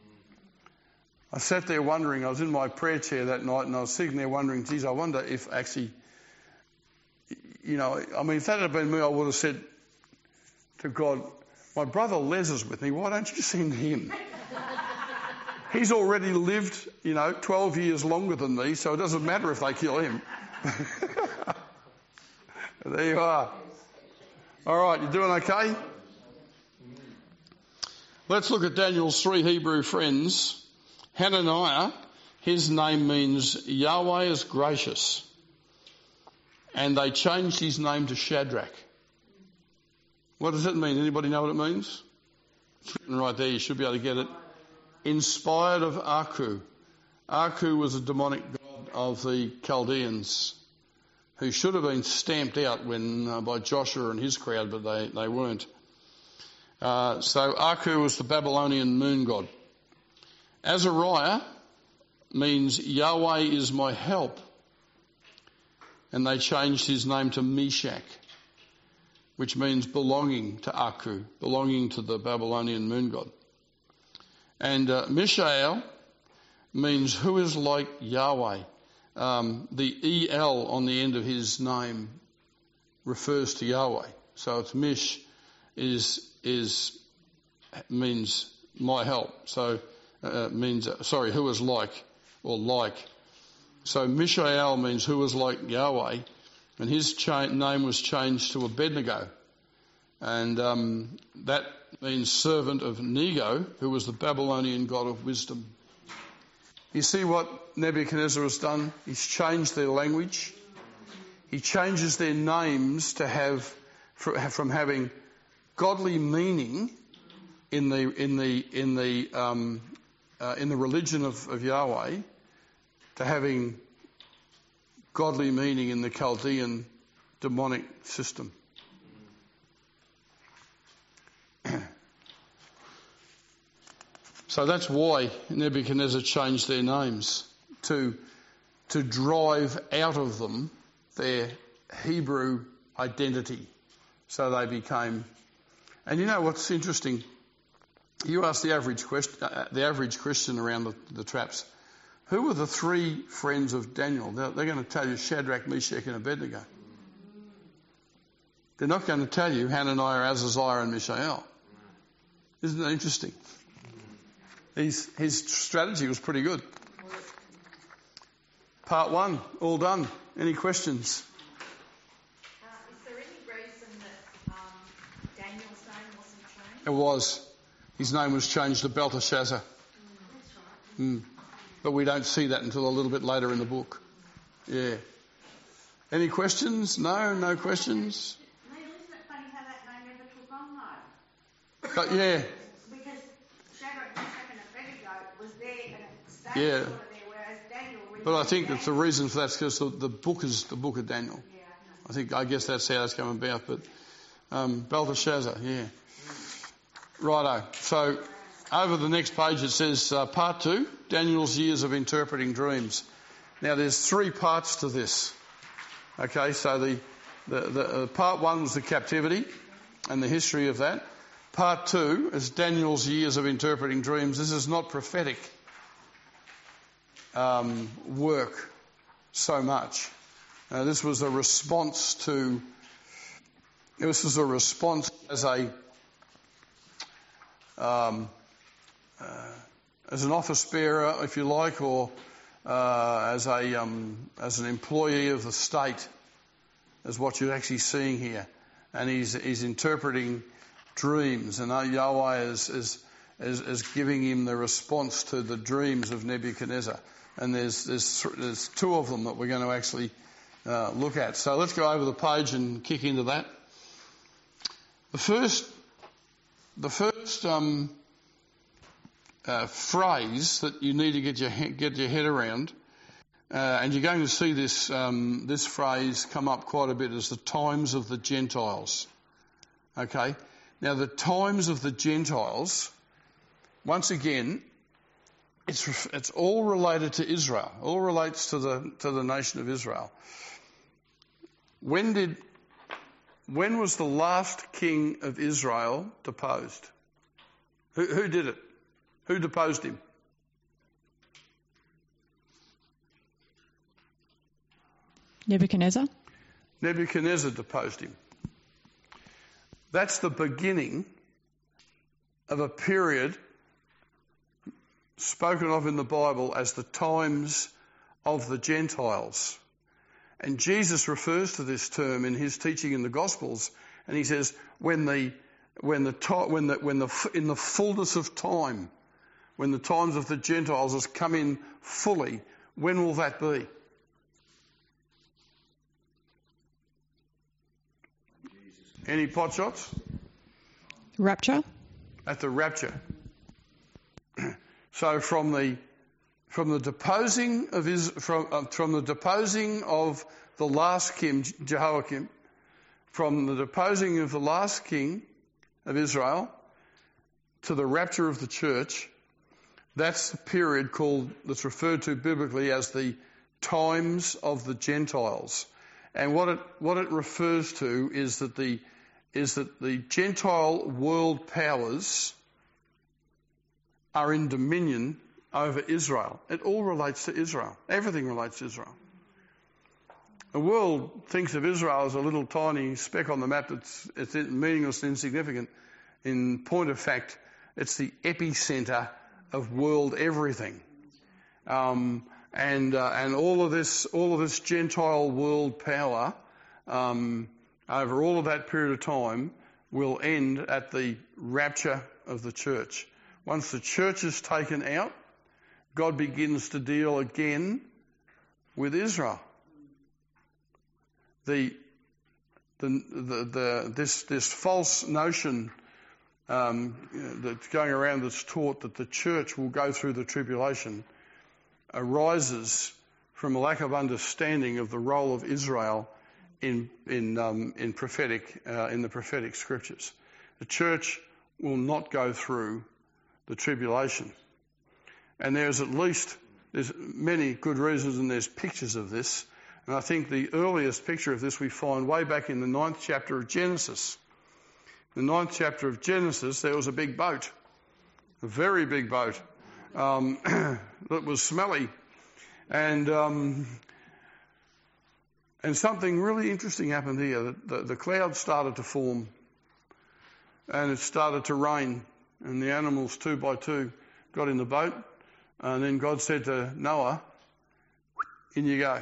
I sat there wondering, I was in my prayer chair that night and I was sitting there wondering, geez, I wonder if actually, you know, I mean, if that had been me, I would have said to God, my brother Les is with me, why don't you send him? He's already lived, you know, twelve years longer than me, so it doesn't matter if they kill him. There you are. All right, you doing okay? Let's look at Daniel's three Hebrew friends. Hananiah, his name means Yahweh is gracious. And they changed his name to Shadrach. What does it mean? Anybody know what it means? It's written right there, you should be able to get it. Inspired of Aku. Aku was a demonic god of the Chaldeans who should have been stamped out when uh, by Joshua and his crowd, but they, they weren't. Uh, so Aku was the Babylonian moon god. Azariah means Yahweh is my help. And they changed his name to Meshach, which means belonging to Aku, belonging to the Babylonian moon god. And uh, Mishael means who is like Yahweh. Um, the E L on the end of his name refers to Yahweh. So it's Mish is is means my help. So uh, means uh, sorry, who is like or like. So Mishael means who is like Yahweh, and his cha- name was changed to Abednego, and um, that means servant of Nego, who was the Babylonian god of wisdom. You see what Nebuchadnezzar has done? He's changed their language. He changes their names to have, from having godly meaning in the in the in the um, uh, in the religion of, of Yahweh, to having godly meaning in the Chaldean demonic system. So that's why Nebuchadnezzar changed their names, to to drive out of them their Hebrew identity. So they became, and you know what's interesting? You ask the average question, uh, the average Christian around the, the traps, who were the three friends of Daniel? They're, they're going to tell you Shadrach, Meshach and Abednego. They're not going to tell you Hananiah, Azaziah and Mishael. Isn't that interesting? His, his strategy was pretty good. Part one, all done. Any questions? Uh, is there any reason that um, Daniel's name wasn't changed? It was. His name was changed to Belteshazzar. Mm, that's right. Mm. But we don't see that until a little bit later in the book. Yeah. Any questions? No? No questions? Neil, isn't it funny how that name never took on though? But yeah. Because Shadrach, Meshach and Abednego was there and it stayed Yeah. sort of there, whereas Daniel really But I think didn't. that the reason for that's because the, the book is the book of Daniel. Yeah, I think, I guess that's how it's come about. But um, Belteshazzar, yeah. Righto. So over the next page it says uh, part two, Daniel's years of interpreting dreams. Now there's three parts to this. Okay, so the, the, the uh, part one was the captivity and the history of that. Part two is Daniel's years of interpreting dreams. This is not prophetic um, work so much. Uh, this was a response to, this was a response as a, um, uh, as an office bearer, if you like, or uh, as a um, as an employee of the state, is what you're actually seeing here. And he's he's interpreting dreams, and Yahweh is is is, is giving him the response to the dreams of Nebuchadnezzar. And there's there's there's two of them that we're going to actually uh, look at. So let's go over the page and kick into that. The first the first um, uh, phrase that you need to get your he- get your head around, uh, and you're going to see this um, this phrase come up quite a bit, is the times of the Gentiles. Okay, now the times of the Gentiles. Once again, it's it's all related to Israel. All relates to the to the nation of Israel. When did when was the last king of Israel deposed? Who, who did it? Who deposed him? Nebuchadnezzar. Nebuchadnezzar deposed him. That's the beginning of a period spoken of in the Bible as the times of the Gentiles. And Jesus refers to this term in his teaching in the Gospels, and he says, when the when the when the when the in the fullness of time, when the times of the Gentiles has come in fully, when will that be? Any pot shots? Rapture. At the rapture. So from the from the deposing of his from uh, from the deposing of the last king Jehoiakim, from the deposing of the last king of Israel to the rapture of the church, that's the period called that's referred to biblically as the times of the Gentiles. And what it what it refers to is that the is that the Gentile world powers are in dominion over Israel. It all relates to Israel. Everything relates to Israel. The world thinks of Israel as a little tiny speck on the map that's it's meaningless and insignificant. In point of fact, it's the epicentre of world everything. Um, and uh, and all of this all of this Gentile world power um, over all of that period of time will end at the rapture of the church. Once the church is taken out, God begins to deal again with Israel. The the the, the this this false notion um, that's going around that's taught that the church will go through the tribulation arises from a lack of understanding of the role of Israel in in um, in prophetic uh, in the prophetic scriptures. The church will not go through the tribulation, and there's at least there's many good reasons, and there's pictures of this. And I think the earliest picture of this we find way back in the ninth chapter of Genesis. The ninth chapter of Genesis, there was a big boat, a very big boat, um, that was smelly, and um, and something really interesting happened here. The, the, the clouds started to form, and it started to rain, and the animals two by two got in the boat, and then God said to Noah, "In you go."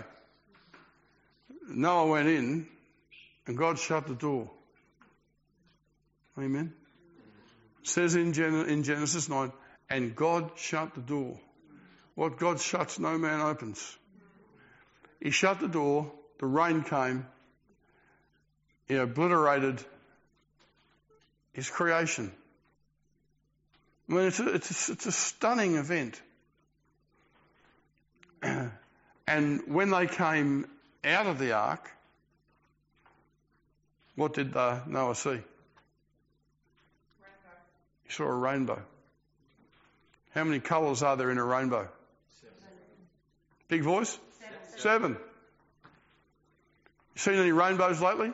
Noah went in, and God shut the door. Amen. It says in, Gen- in Genesis nine, and God shut the door. What God shuts, no man opens. He shut the door, the rain came, he obliterated his creation. I mean, it's a, it's a, it's a stunning event. And when they came out of the ark, what did uh, Noah see? Rainbow. He saw a rainbow. How many colours are there in a rainbow? Seven. Big voice? Seven. Seven. You seen any rainbows lately?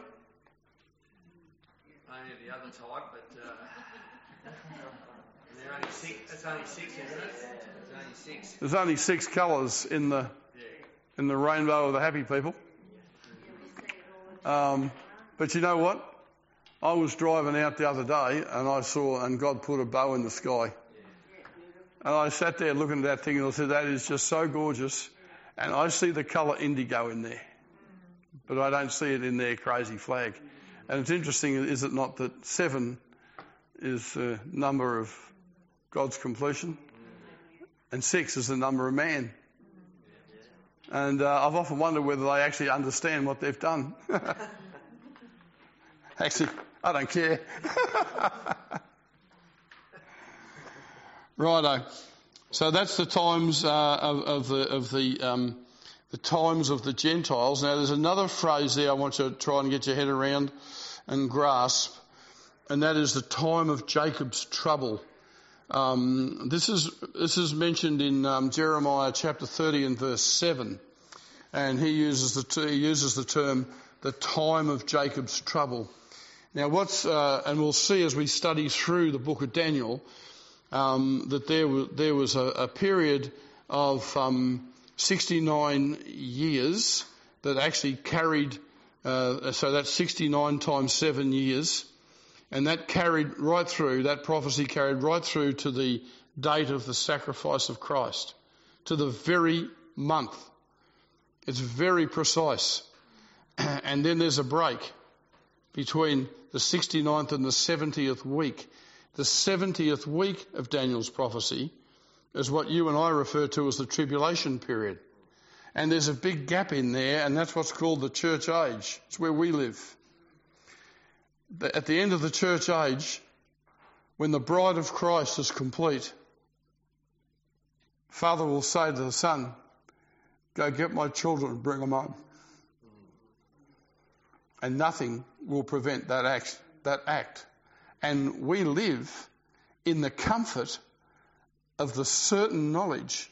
Only the other type, but uh, they're only six. It's only six, isn't it? It's only six. There's only six colours in the Yeah. in the rainbow of the happy people. Um, but you know what? I was driving out the other day and I saw, and God put a bow in the sky. And I sat there looking at that thing and I said, that is just so gorgeous. And I see the colour indigo in there, but I don't see it in their crazy flag. And it's interesting, is it not, that seven is the number of God's completion and six is the number of man. And uh, I've often wondered whether they actually understand what they've done. Actually, I don't care. Righto. So that's the times uh, of, of the of the um, the times of the Gentiles. Now, there's another phrase there I want you to try and get your head around and grasp, and that is the time of Jacob's trouble. Um, this is this is mentioned in um, Jeremiah chapter thirty and verse seven, and he uses the t- he uses the term the time of Jacob's trouble. Now, what's uh, and we'll see as we study through the book of Daniel um, that there was there was a, a period of um, sixty-nine years that actually carried. Uh, so that's sixty-nine times seven years. And that carried right through, that prophecy carried right through to the date of the sacrifice of Christ, to the very month. It's very precise. And then there's a break between the sixty-ninth and the seventieth week. The seventieth week of Daniel's prophecy is what you and I refer to as the tribulation period. And there's a big gap in there, and that's what's called the church age. It's where we live. At the end of the church age, when the bride of Christ is complete, Father will say to the Son, go get my children and bring them home. And nothing will prevent that act. That act. And we live in the comfort of the certain knowledge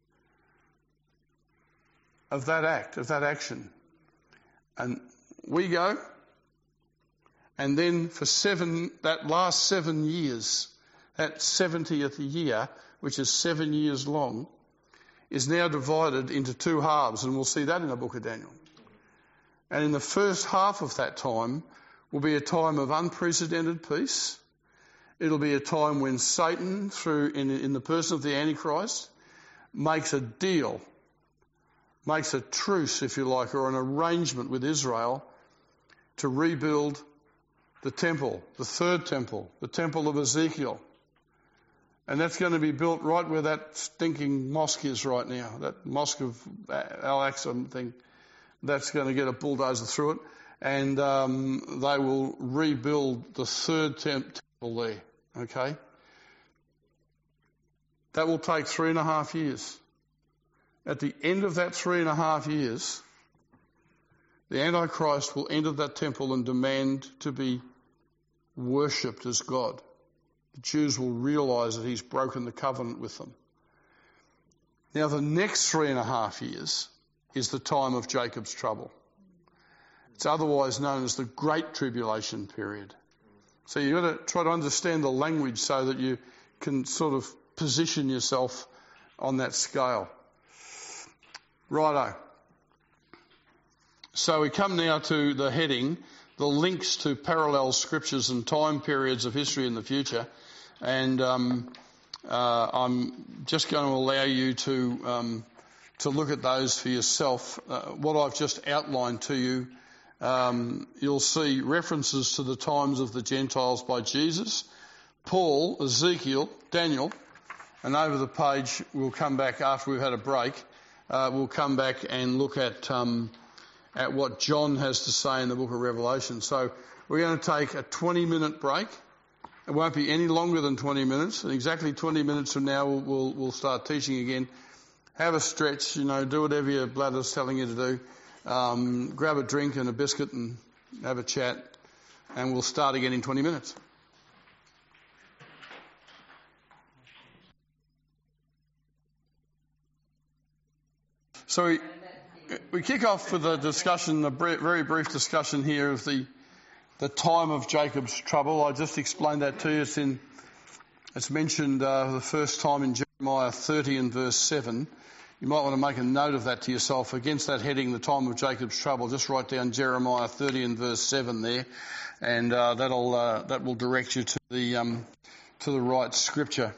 of that act, of that action. And we go, and then for seven, that last seven years, that seventieth year, which is seven years long, is now divided into two halves, and we'll see that in the book of Daniel. And in the first half of that time will be a time of unprecedented peace. It'll be a time when Satan, through in, in the person of the Antichrist, makes a deal, makes a truce, if you like, or an arrangement with Israel to rebuild the temple, the third temple, the temple of Ezekiel. And that's going to be built right where that stinking mosque is right now, that mosque of Al-Aqsa thing. That's going to get a bulldozer through it, and um, they will rebuild the third temple there, okay? That will take three and a half years. At the end of that three and a half years, the Antichrist will enter that temple and demand to be worshipped as God. The Jews will realise that he's broken the covenant with them. Now, the next three and a half years is the time of Jacob's trouble. It's otherwise known as the Great Tribulation period. So you've got to try to understand the language so that you can sort of position yourself on that scale. Righto. So we come now to the heading, the links to parallel scriptures and time periods of history in the future. And um, uh, I'm just going to allow you to um, to look at those for yourself. Uh, what I've just outlined to you, um, you'll see references to the times of the Gentiles by Jesus, Paul, Ezekiel, Daniel, and over the page we'll come back after we've had a break. Uh, we'll come back and look at um, at what John has to say in the book of Revelation. So we're going to take a twenty minute break. It won't be any longer than twenty minutes. And exactly twenty minutes from now we'll, we'll, we'll start teaching again. Have a stretch, you know, do whatever your bladder's telling you to do. Um, grab a drink and a biscuit and have a chat. And we'll start again in twenty minutes. So we, we kick off with a discussion, a very brief discussion here of the the time of Jacob's trouble. I just explained that to you. It's in, it's mentioned uh, the first time in Jeremiah thirty and verse seven. You might want to make a note of that to yourself. Against that heading, the time of Jacob's trouble, just write down Jeremiah thirty and verse seven there, and uh, that'll uh, that will direct you to the um, to the right scripture.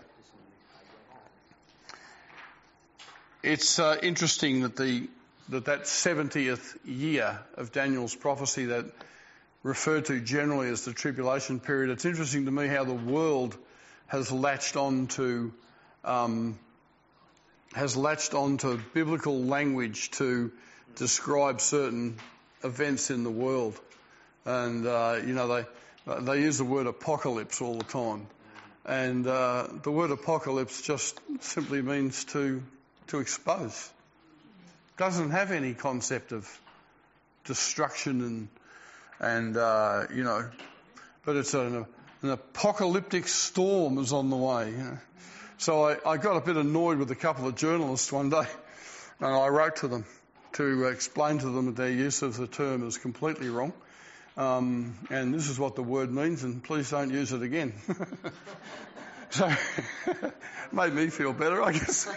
It's uh, interesting that the that that seventieth year of Daniel's prophecy that referred to generally as the tribulation period. It's interesting to me how the world has latched on to um, has latched on to biblical language to describe certain events in the world, and uh, you know they they use the word apocalypse all the time, and uh, the word apocalypse just simply means to to expose. Doesn't have any concept of destruction and and uh, you know, but it's an, an apocalyptic storm is on the way. You know. So I, I got a bit annoyed with a couple of journalists one day, and I wrote to them to explain to them that their use of the term is completely wrong, um, and this is what the word means, and please don't use it again. So made me feel better, I guess.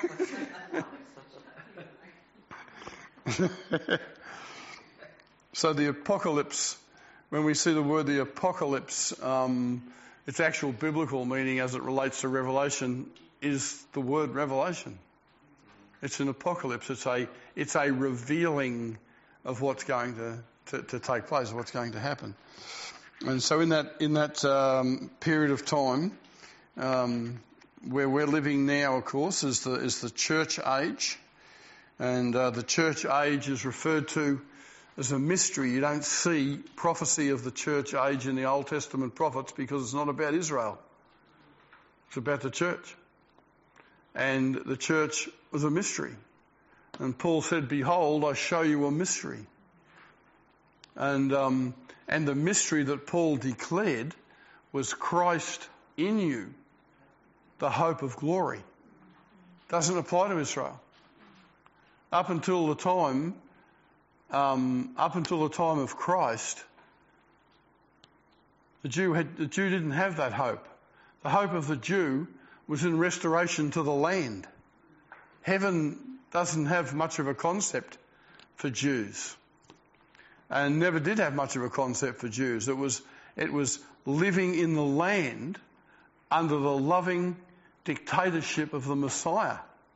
So the apocalypse, when we see the word the apocalypse, um, its actual biblical meaning as it relates to Revelation is the word revelation. It's an apocalypse. It's a it's a revealing of what's going to, to, to take place, of what's going to happen. And so in that in that um, period of time, um, where we're living now, of course, is the is the church age, and uh, the church age is referred to as a mystery. You don't see prophecy of the church age in the Old Testament prophets because it's not about Israel. It's about the church. And the church was a mystery. And Paul said, "Behold, I show you a mystery." And um, and the mystery that Paul declared was Christ in you, the hope of glory. Doesn't apply to Israel. Up until the time Um, up until the time of Christ, the Jew had, the Jew didn't have that hope. The hope of the Jew was in restoration to the land. Heaven doesn't have much of a concept for Jews, and never did have much of a concept for Jews. It was, it was living in the land under the loving dictatorship of the Messiah.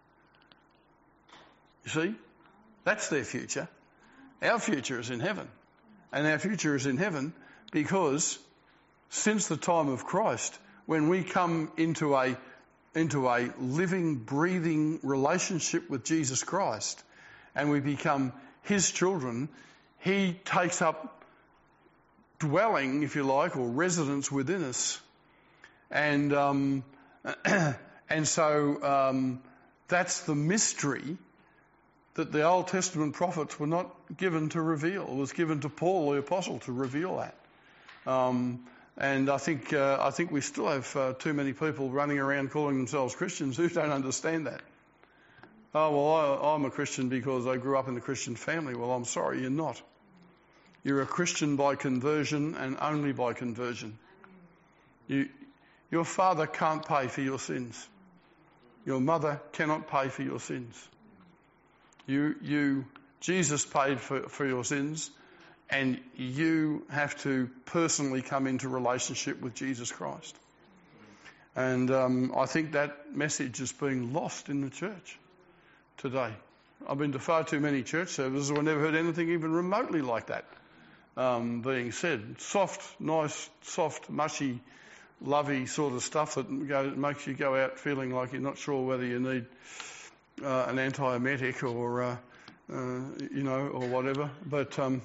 You see? That's their future. Our future is in heaven. And our future is in heaven because since the time of Christ, when we come into a into a living, breathing relationship with Jesus Christ and we become his children, he takes up dwelling, if you like, or residence within us. And um, and so um, that's the mystery that the Old Testament prophets were not given to reveal. It was given to Paul the Apostle to reveal that. Um, and I think uh, I think we still have uh, too many people running around calling themselves Christians who don't understand that. Oh, well, I, I'm a Christian because I grew up in a Christian family. Well, I'm sorry, you're not. You're a Christian by conversion and only by conversion. You, your father can't pay for your sins. Your mother cannot pay for your sins. You, you, Jesus paid for, for your sins, and you have to personally come into relationship with Jesus Christ. And um, I think that message is being lost in the church today. I've been to far too many church services where I never heard anything even remotely like that um, being said. Soft, nice, soft, mushy, lovey sort of stuff that go, makes you go out feeling like you're not sure whether you need uh, an antiemetic or, uh, uh, you know, or whatever. But um,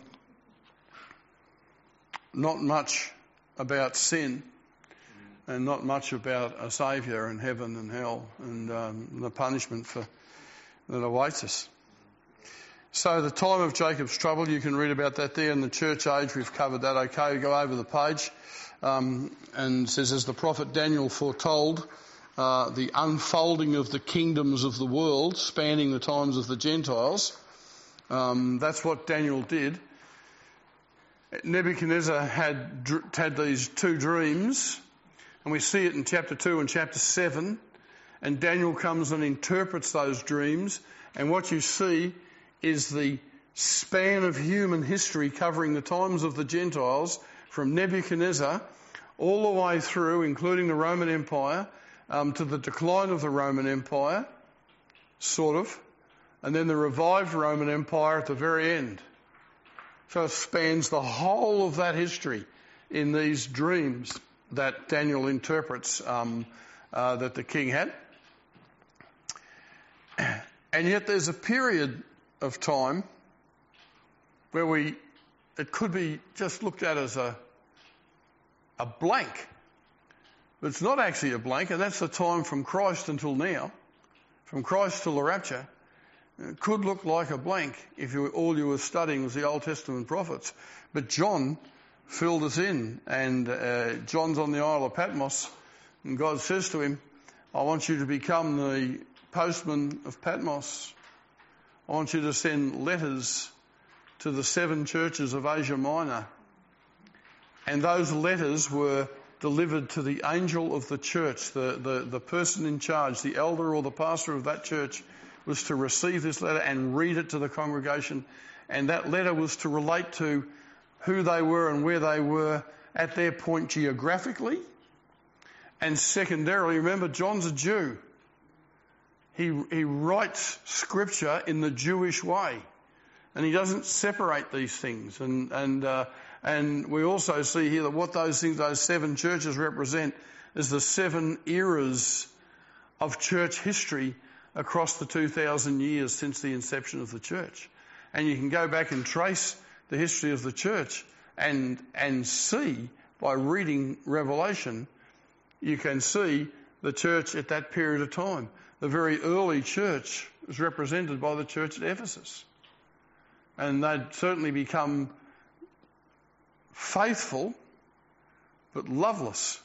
not much about sin and not much about a saviour and heaven and hell and um, the punishment for that awaits us. So the time of Jacob's trouble, you can read about that there. In the church age, we've covered that okay. Go over the page. Um, and it says, as the prophet Daniel foretold, uh, the unfolding of the kingdoms of the world, spanning the times of the Gentiles. Um, that's what Daniel did. Nebuchadnezzar had had these two dreams, and we see it in chapter two and chapter seven. And Daniel comes and interprets those dreams, and what you see is the span of human history covering the times of the Gentiles from Nebuchadnezzar all the way through, including the Roman Empire, um, to the decline of the Roman Empire, sort of, and then the revived Roman Empire at the very end. So it spans the whole of that history in these dreams that Daniel interprets um, uh, that the king had. And yet there's a period of time where we, it could be just looked at as a, a blank. But it's not actually a blank, and that's the time from Christ until now, from Christ till the rapture. It could look like a blank if you, all you were studying was the Old Testament prophets. But John filled us in, and uh, John's on the Isle of Patmos, and God says to him, I want you to become the postman of Patmos. I want you to send letters to the seven churches of Asia Minor. And those letters were delivered to the angel of the church, the, the, the person in charge, the elder or the pastor of that church was to receive this letter and read it to the congregation. And that letter was to relate to who they were and where they were at their point geographically. And secondarily, remember, John's a Jew. He, he writes scripture in the Jewish way. And he doesn't separate these things. And, and, uh, and we also see here that what those things, those seven churches represent is the seven eras of church history across the two thousand years since the inception of the church. And you can go back and trace the history of the church and, and see by reading Revelation, you can see the church at that period of time. The very early church was represented by the church at Ephesus. And they'd certainly become faithful, but loveless.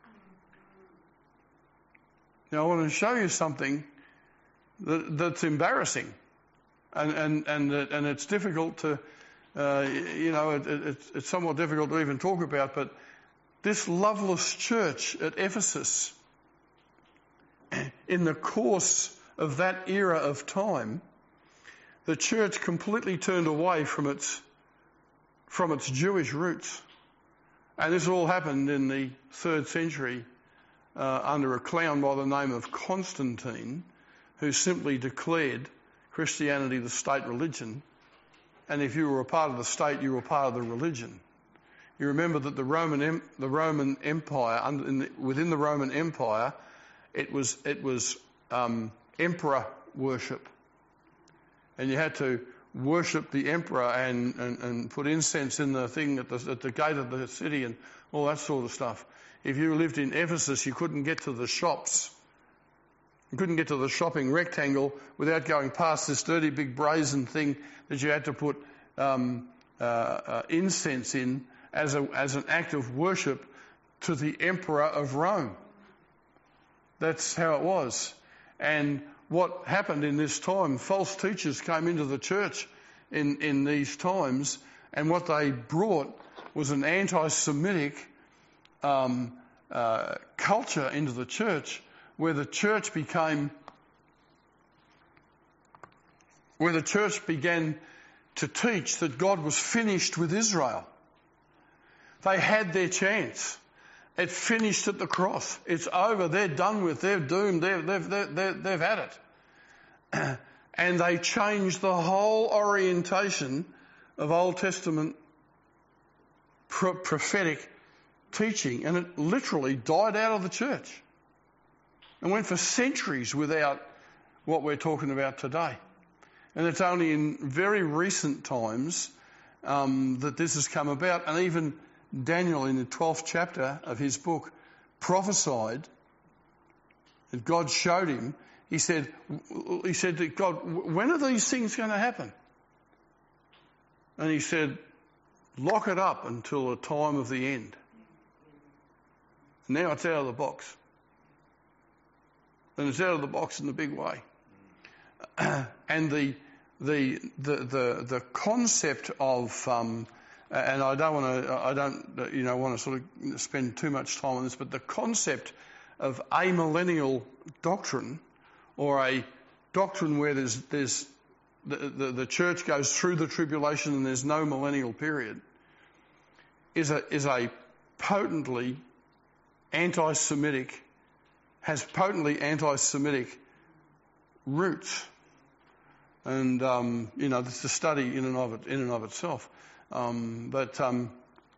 Now I want to show you something that, that's embarrassing. And, and, and, and it's difficult to, uh, you know, it, it, it's somewhat difficult to even talk about, but this loveless church at Ephesus in the course of that era of time, the church completely turned away from its from its Jewish roots. And this all happened in the third century uh, under a clown by the name of Constantine, who simply declared Christianity the state religion. And if you were a part of the state, you were part of the religion. You remember that the Roman the Roman Empire, under, in the, within the Roman Empire, it was it was um, emperor worship, and you had to worship the emperor and, and, and put incense in the thing at the, at the gate of the city and all that sort of stuff. If you lived in Ephesus, you couldn't get to the shops. You couldn't get to the shopping rectangle without going past this dirty big brazen thing that you had to put um, uh, uh, incense in as a as an act of worship to the emperor of Rome. That's how it was. And what happened in this time, false teachers came into the church in, in these times, and what they brought was an anti-Semitic um, uh, culture into the church, where the church became, where the church began to teach that God was finished with Israel. They had their chance. It finished at the cross. It's over. They're done with. They're doomed. They've, they've, they've, they've had it. And they changed the whole orientation of Old Testament pro- prophetic teaching, and it literally died out of the church and went for centuries without what we're talking about today. And it's only in very recent times um, that this has come about, and even Daniel, in the twelfth chapter of his book, prophesied that God showed him. He said, he said to God, when are these things going to happen? And he said, lock it up until the time of the end. Now it's out of the box. And it's out of the box in a big way. And the the the the, the concept of um, and I don't want to, I don't, you know, want to sort of spend too much time on this, but the concept of amillennial doctrine, or a doctrine where there's, there's the, the, the church goes through the tribulation and there's no millennial period, is a is a potently anti-Semitic, has potently anti-Semitic roots, and um, you know, it's a study in and of it, in and of itself. Um, but um,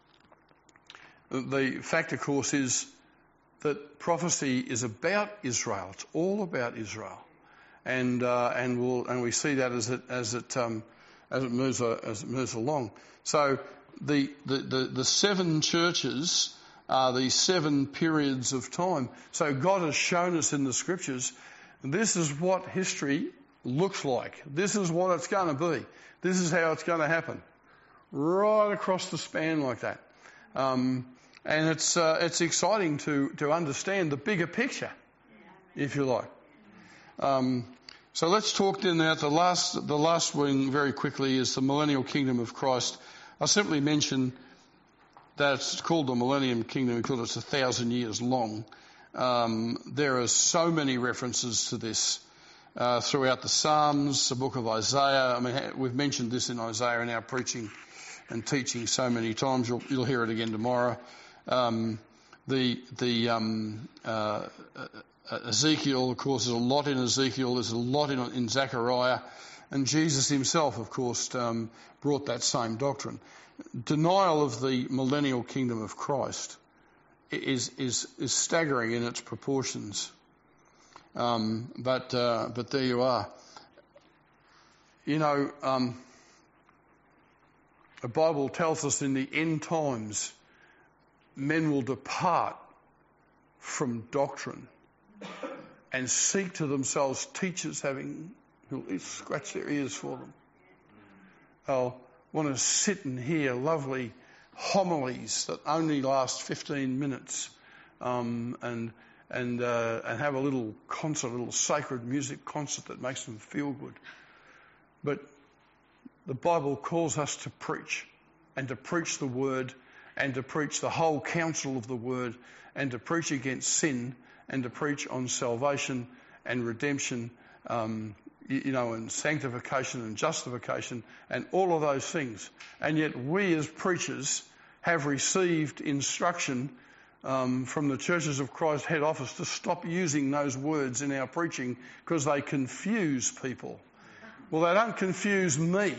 the fact, of course, is that prophecy is about Israel. It's all about Israel, and uh, and we'll and we see that as it as it um, as it moves uh, as it moves along. So the the the, the seven churches are these seven periods of time. So God has shown us in the scriptures, this is what history looks like. This is what it's going to be. This is how it's going to happen. Right across the span like that. Um, and it's uh, it's exciting to, to understand the bigger picture, if you like. Um, so let's talk then now. The last, the last one very quickly is the millennial kingdom of Christ. I'll simply mention that it's called the millennium kingdom because it's a thousand years long. Um, there are so many references to this uh, throughout the Psalms, the book of Isaiah. I mean, we've mentioned this in Isaiah in our preaching and teaching so many times. You'll, you'll hear it again tomorrow. Um, the the um, uh, Ezekiel, of course, there's a lot in Ezekiel. There's a lot in, in Zechariah, and Jesus himself, of course, um, brought that same doctrine. Denial of the millennial kingdom of Christ is is is staggering in its proportions. Um, but uh, but there you are. You know. Um, The Bible tells us in the end times, men will depart from doctrine and seek to themselves teachers having who scratch their ears for them. They'll want to sit and hear lovely homilies that only last fifteen minutes, um, and and uh, and have a little concert, a little sacred music concert that makes them feel good. But the Bible calls us to preach, and to preach the word, and to preach the whole counsel of the word, and to preach against sin, and to preach on salvation and redemption, um, you, you know, and sanctification and justification and all of those things. And yet we as preachers have received instruction um, from the Churches of Christ head office to stop using those words in our preaching because they confuse people. Well, they don't confuse me.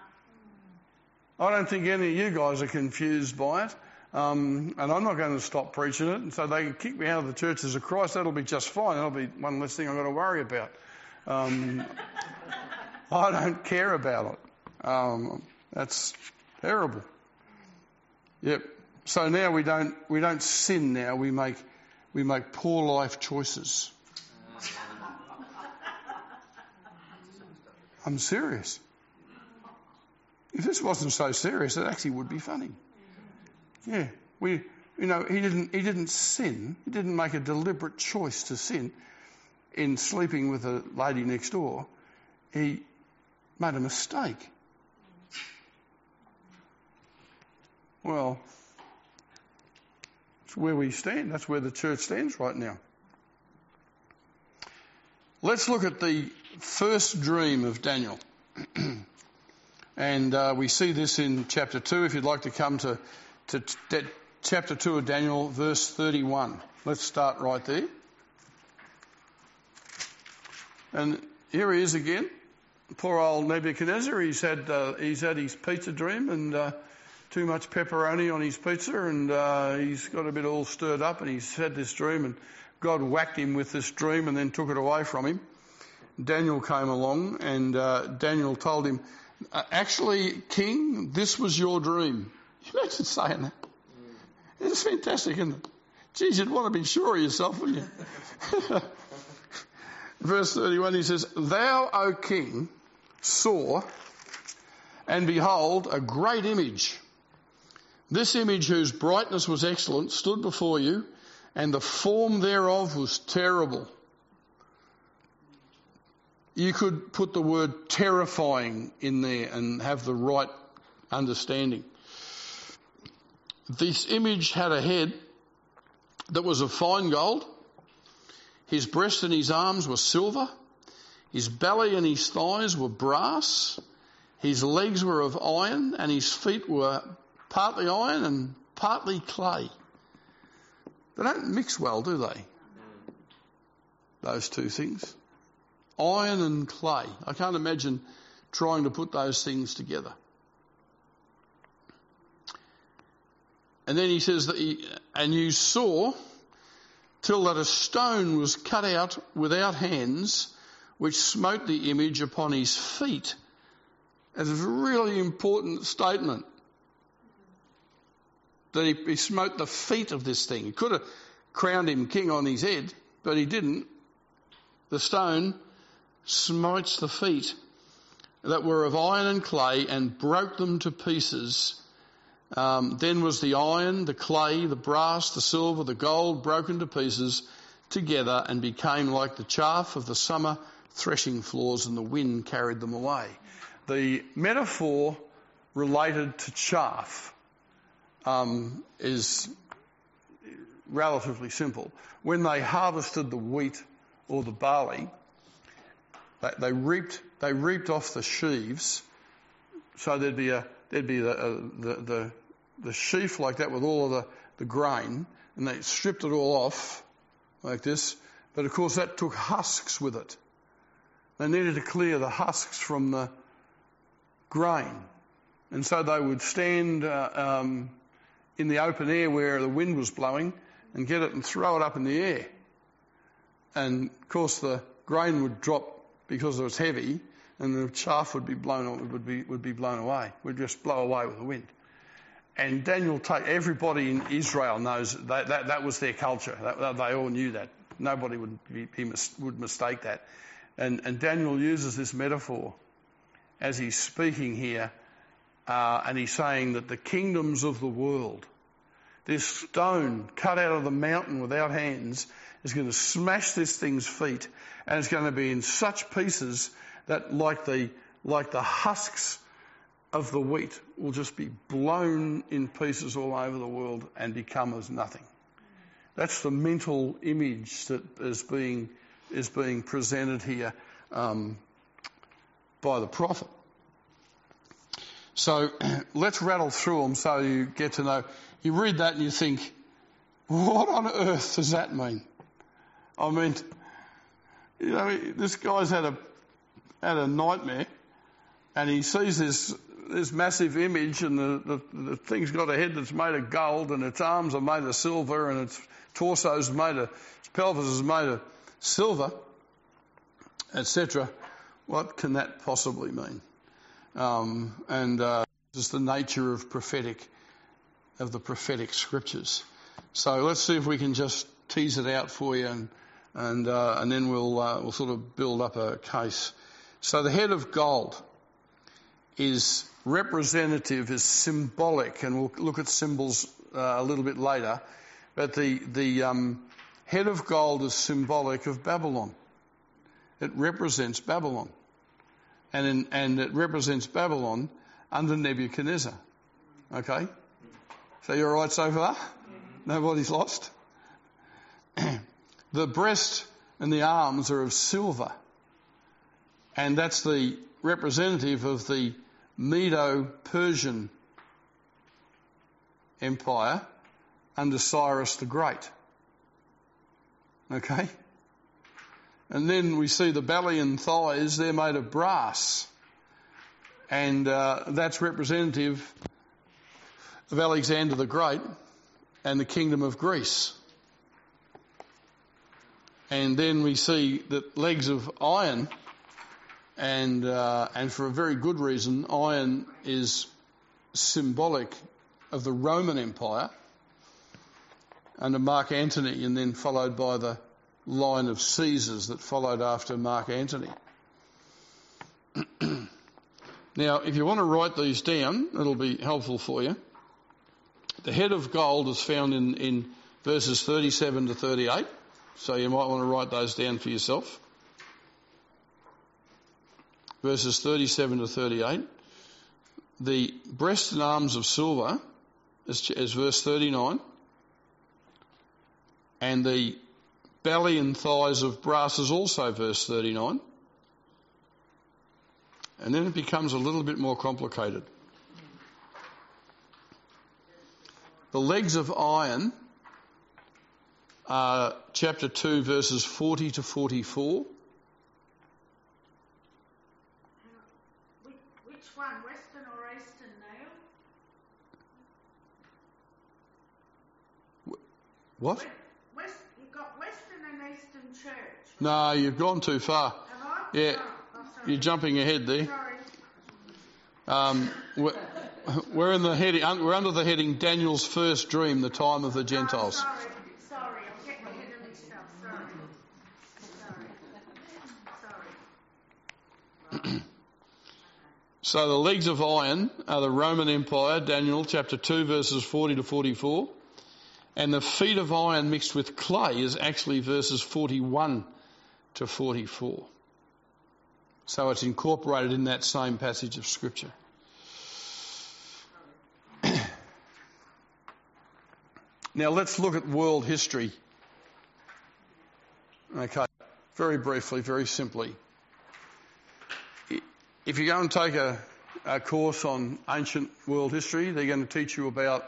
I don't think any of you guys are confused by it. Um, and I'm not going to stop preaching it. And so they can kick me out of the Churches of Christ. That'll be just fine. That'll be one less thing I've got to worry about. Um, I don't care about it. Um, that's terrible. Yep. So now we don't we don't sin. Now we make we make poor life choices. I'm serious. If this wasn't so serious, it actually would be funny. Yeah, we, you know, he didn't, he didn't sin. He didn't make a deliberate choice to sin in sleeping with a lady next door. He made a mistake. Well, it's where we stand. That's where the church stands right now. Let's look at the first dream of Daniel. And uh, we see this in chapter two. If you'd like to come to, to t- chapter two of Daniel, verse thirty-one. Let's start right there. And here he is again. Poor old Nebuchadnezzar. He's had uh, he's had his pizza dream and uh, too much pepperoni on his pizza, and uh, he's got a bit all stirred up, and he's had this dream, and God whacked him with this dream and then took it away from him. Daniel came along, and uh, Daniel told him, Uh, actually, King, this was your dream. You imagine saying that? Mm. It's fantastic, isn't it? Geez, you'd want to be sure of yourself, wouldn't you? Verse thirty-one, he says, Thou, O King, saw, and behold, a great image. This image, whose brightness was excellent, stood before you, and the form thereof was terrible. You could put the word terrifying in there and have the right understanding. This image had a head that was of fine gold. His breast and his arms were silver. His belly and his thighs were brass. His legs were of iron, and his feet were partly iron and partly clay. They don't mix well, do they? Those two things. Iron and clay. I can't imagine trying to put those things together. And then he says that he, and you saw till that a stone was cut out without hands, which smote the image upon his feet. It's a really important statement. That he, he smote the feet of this thing. He could have crowned him king on his head, but he didn't. The stone smites the feet that were of iron and clay and broke them to pieces. Um, then was the iron, the clay, the brass, the silver, the gold broken to pieces together and became like the chaff of the summer threshing floors, and the wind carried them away. The metaphor related to chaff um, is relatively simple. When they harvested the wheat or the barley, They, they reaped. They reaped off the sheaves, so there'd be a there'd be the uh, the, the the sheaf like that with all of the, the grain, and they stripped it all off like this. But of course, that took husks with it. They needed to clear the husks from the grain, and so they would stand uh, um, in the open air where the wind was blowing and get it and throw it up in the air. And of course, the grain would drop because it was heavy, and the chaff would be blown would be would be blown away. Would just blow away with the wind. And Daniel, take everybody in Israel knows that that, that was their culture. That, that, they all knew that. Nobody would be, he mis, would mistake that. And, and Daniel uses this metaphor as he's speaking here, uh, and he's saying that the kingdoms of the world, this stone cut out of the mountain without hands, is going to smash this thing's feet, and it's going to be in such pieces that like the like the husks of the wheat will just be blown in pieces all over the world and become as nothing. That's the mental image that is being is being presented here um, by the prophet. So let's rattle through them so you get to know. You read that and you think, what on earth does that mean? I mean, you know, this guy's had a had a nightmare, and he sees this this massive image, and the, the, the thing's got a head that's made of gold, and its arms are made of silver, and its torso's made of, its pelvis is made of silver, et cetera. What can that possibly mean? Um, and uh, this is the nature of prophetic, of the prophetic scriptures. So let's see if we can just tease it out for you, and and uh, and then we'll uh, we'll sort of build up a case. So the head of gold is representative, is symbolic, and we'll look at symbols uh, a little bit later. But the the um, head of gold is symbolic of Babylon. It represents Babylon, and in, and it represents Babylon under Nebuchadnezzar. Okay, so you're all right so far? Nobody's lost. The breast and the arms are of silver, and that's the representative of the Medo-Persian Empire under Cyrus the Great. Okay? And then we see the belly and thighs, they're made of brass, and uh, that's representative of Alexander the Great and the kingdom of Greece. And then we see that legs of iron, and uh, and for a very good reason, iron is symbolic of the Roman Empire under Mark Antony, and then followed by the line of Caesars that followed after Mark Antony. Now, if you want to write these down, it'll be helpful for you. The head of gold is found in, in verses thirty-seven to thirty-eight, so you might want to write those down for yourself. Verses thirty-seven to thirty-eight. The breast and arms of silver is, is verse thirty-nine. And the belly and thighs of brass is also verse thirty-nine. And then it becomes a little bit more complicated. The legs of iron are chapter two, verses forty to forty-four. Which one, Western or Eastern, Neil? What? West, you've got Western and Eastern Church. No, you've gone too far. Have I? Yeah, Oh, oh, sorry. you're jumping ahead there. Sorry. Um, we're, we're in the heading. We're under the heading Daniel's first dream, the time of the Gentiles. Oh, sorry, sorry, I'm getting ahead of myself. Sorry. Sorry. Sorry. So the legs of iron are the Roman Empire, Daniel chapter two, verses forty to forty-four. And the feet of iron mixed with clay is actually verses forty-one to forty-four. So it's incorporated in that same passage of Scripture. Now let's look at world history. Okay, very briefly, very simply. If you go and take a, a course on ancient world history, they're going to teach you about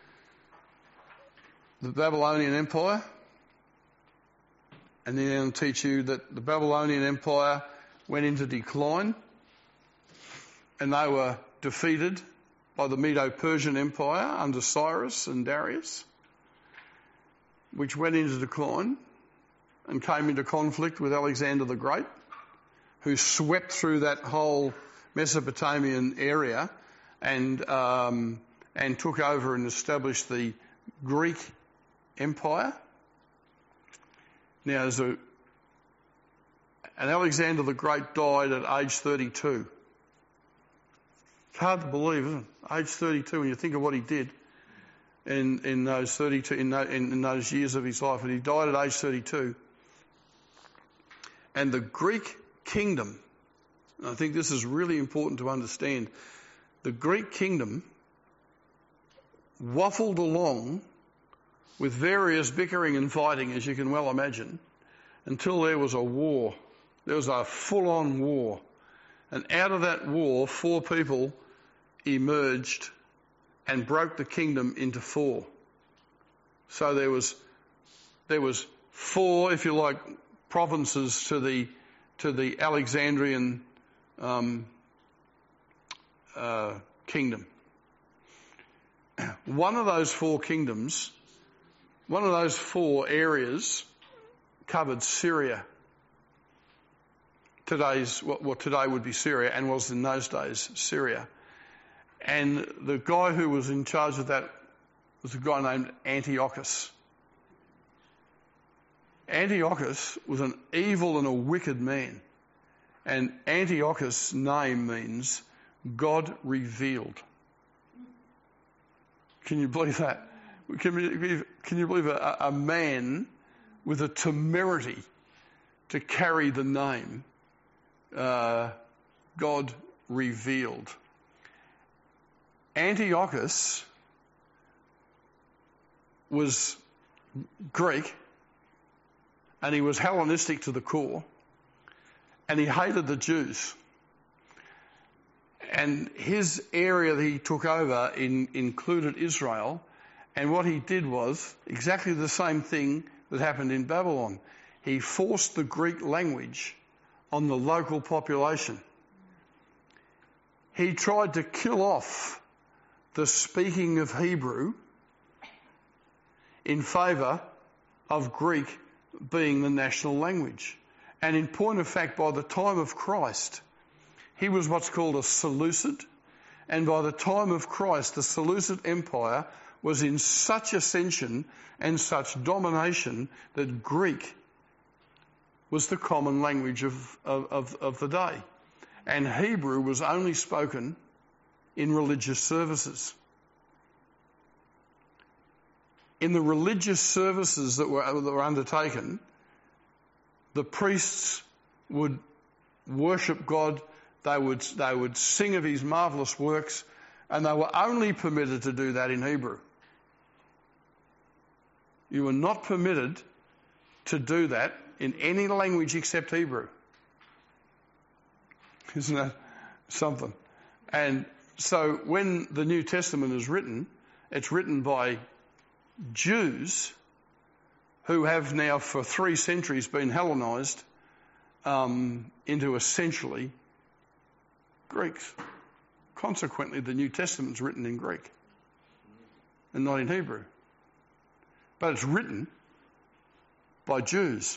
the Babylonian Empire, and then they're going to teach you that the Babylonian Empire went into decline, and they were defeated by the Medo-Persian Empire under Cyrus and Darius, which went into decline and came into conflict with Alexander the Great, who swept through that whole Mesopotamian area and um, and took over and established the Greek Empire. Now, there's a, and Alexander the Great died at age thirty-two. It's hard to believe, isn't it? Age thirty-two, when you think of what he did in in those thirty-two in, in, in those years of his life, and he died at age thirty-two. And the Greek kingdom, and I think this is really important to understand, the Greek kingdom waffled along with various bickering and fighting, as you can well imagine, until there was a war. There was a full-on war. And out of that war, four people emerged and broke the kingdom into four. So there was there was four, if you like, provinces to the to the Alexandrian um, uh, kingdom. One of those four kingdoms, one of those four areas covered Syria. Today's, what, what today would be Syria and was in those days Syria. And the guy who was in charge of that was a guy named Antiochus. Antiochus was an evil and a wicked man. And Antiochus' name means God revealed. Can you believe that? Can you, can you believe a, a man with a temerity to carry the name uh, God revealed? Antiochus was Greek, and he was Hellenistic to the core, and he hated the Jews. And his area that he took over in, included Israel, and what he did was exactly the same thing that happened in Babylon. He forced the Greek language on the local population. He tried to kill off the speaking of Hebrew in favour of Greek being the national language. And in point of fact, by the time of Christ, he was what's called a Seleucid, and by the time of Christ, the Seleucid Empire was in such ascension and such domination that Greek was the common language of, of, of the day. And Hebrew was only spoken in religious services. In the religious services that were, that were undertaken, the priests would worship God, they would, they would sing of his marvellous works, and they were only permitted to do that in Hebrew. You were not permitted to do that in any language except Hebrew. Isn't that something? And so when the New Testament is written, it's written by Jews who have now for three centuries been Hellenized um, into essentially Greeks. Consequently, the New Testament's written in Greek and not in Hebrew. But it's written by Jews.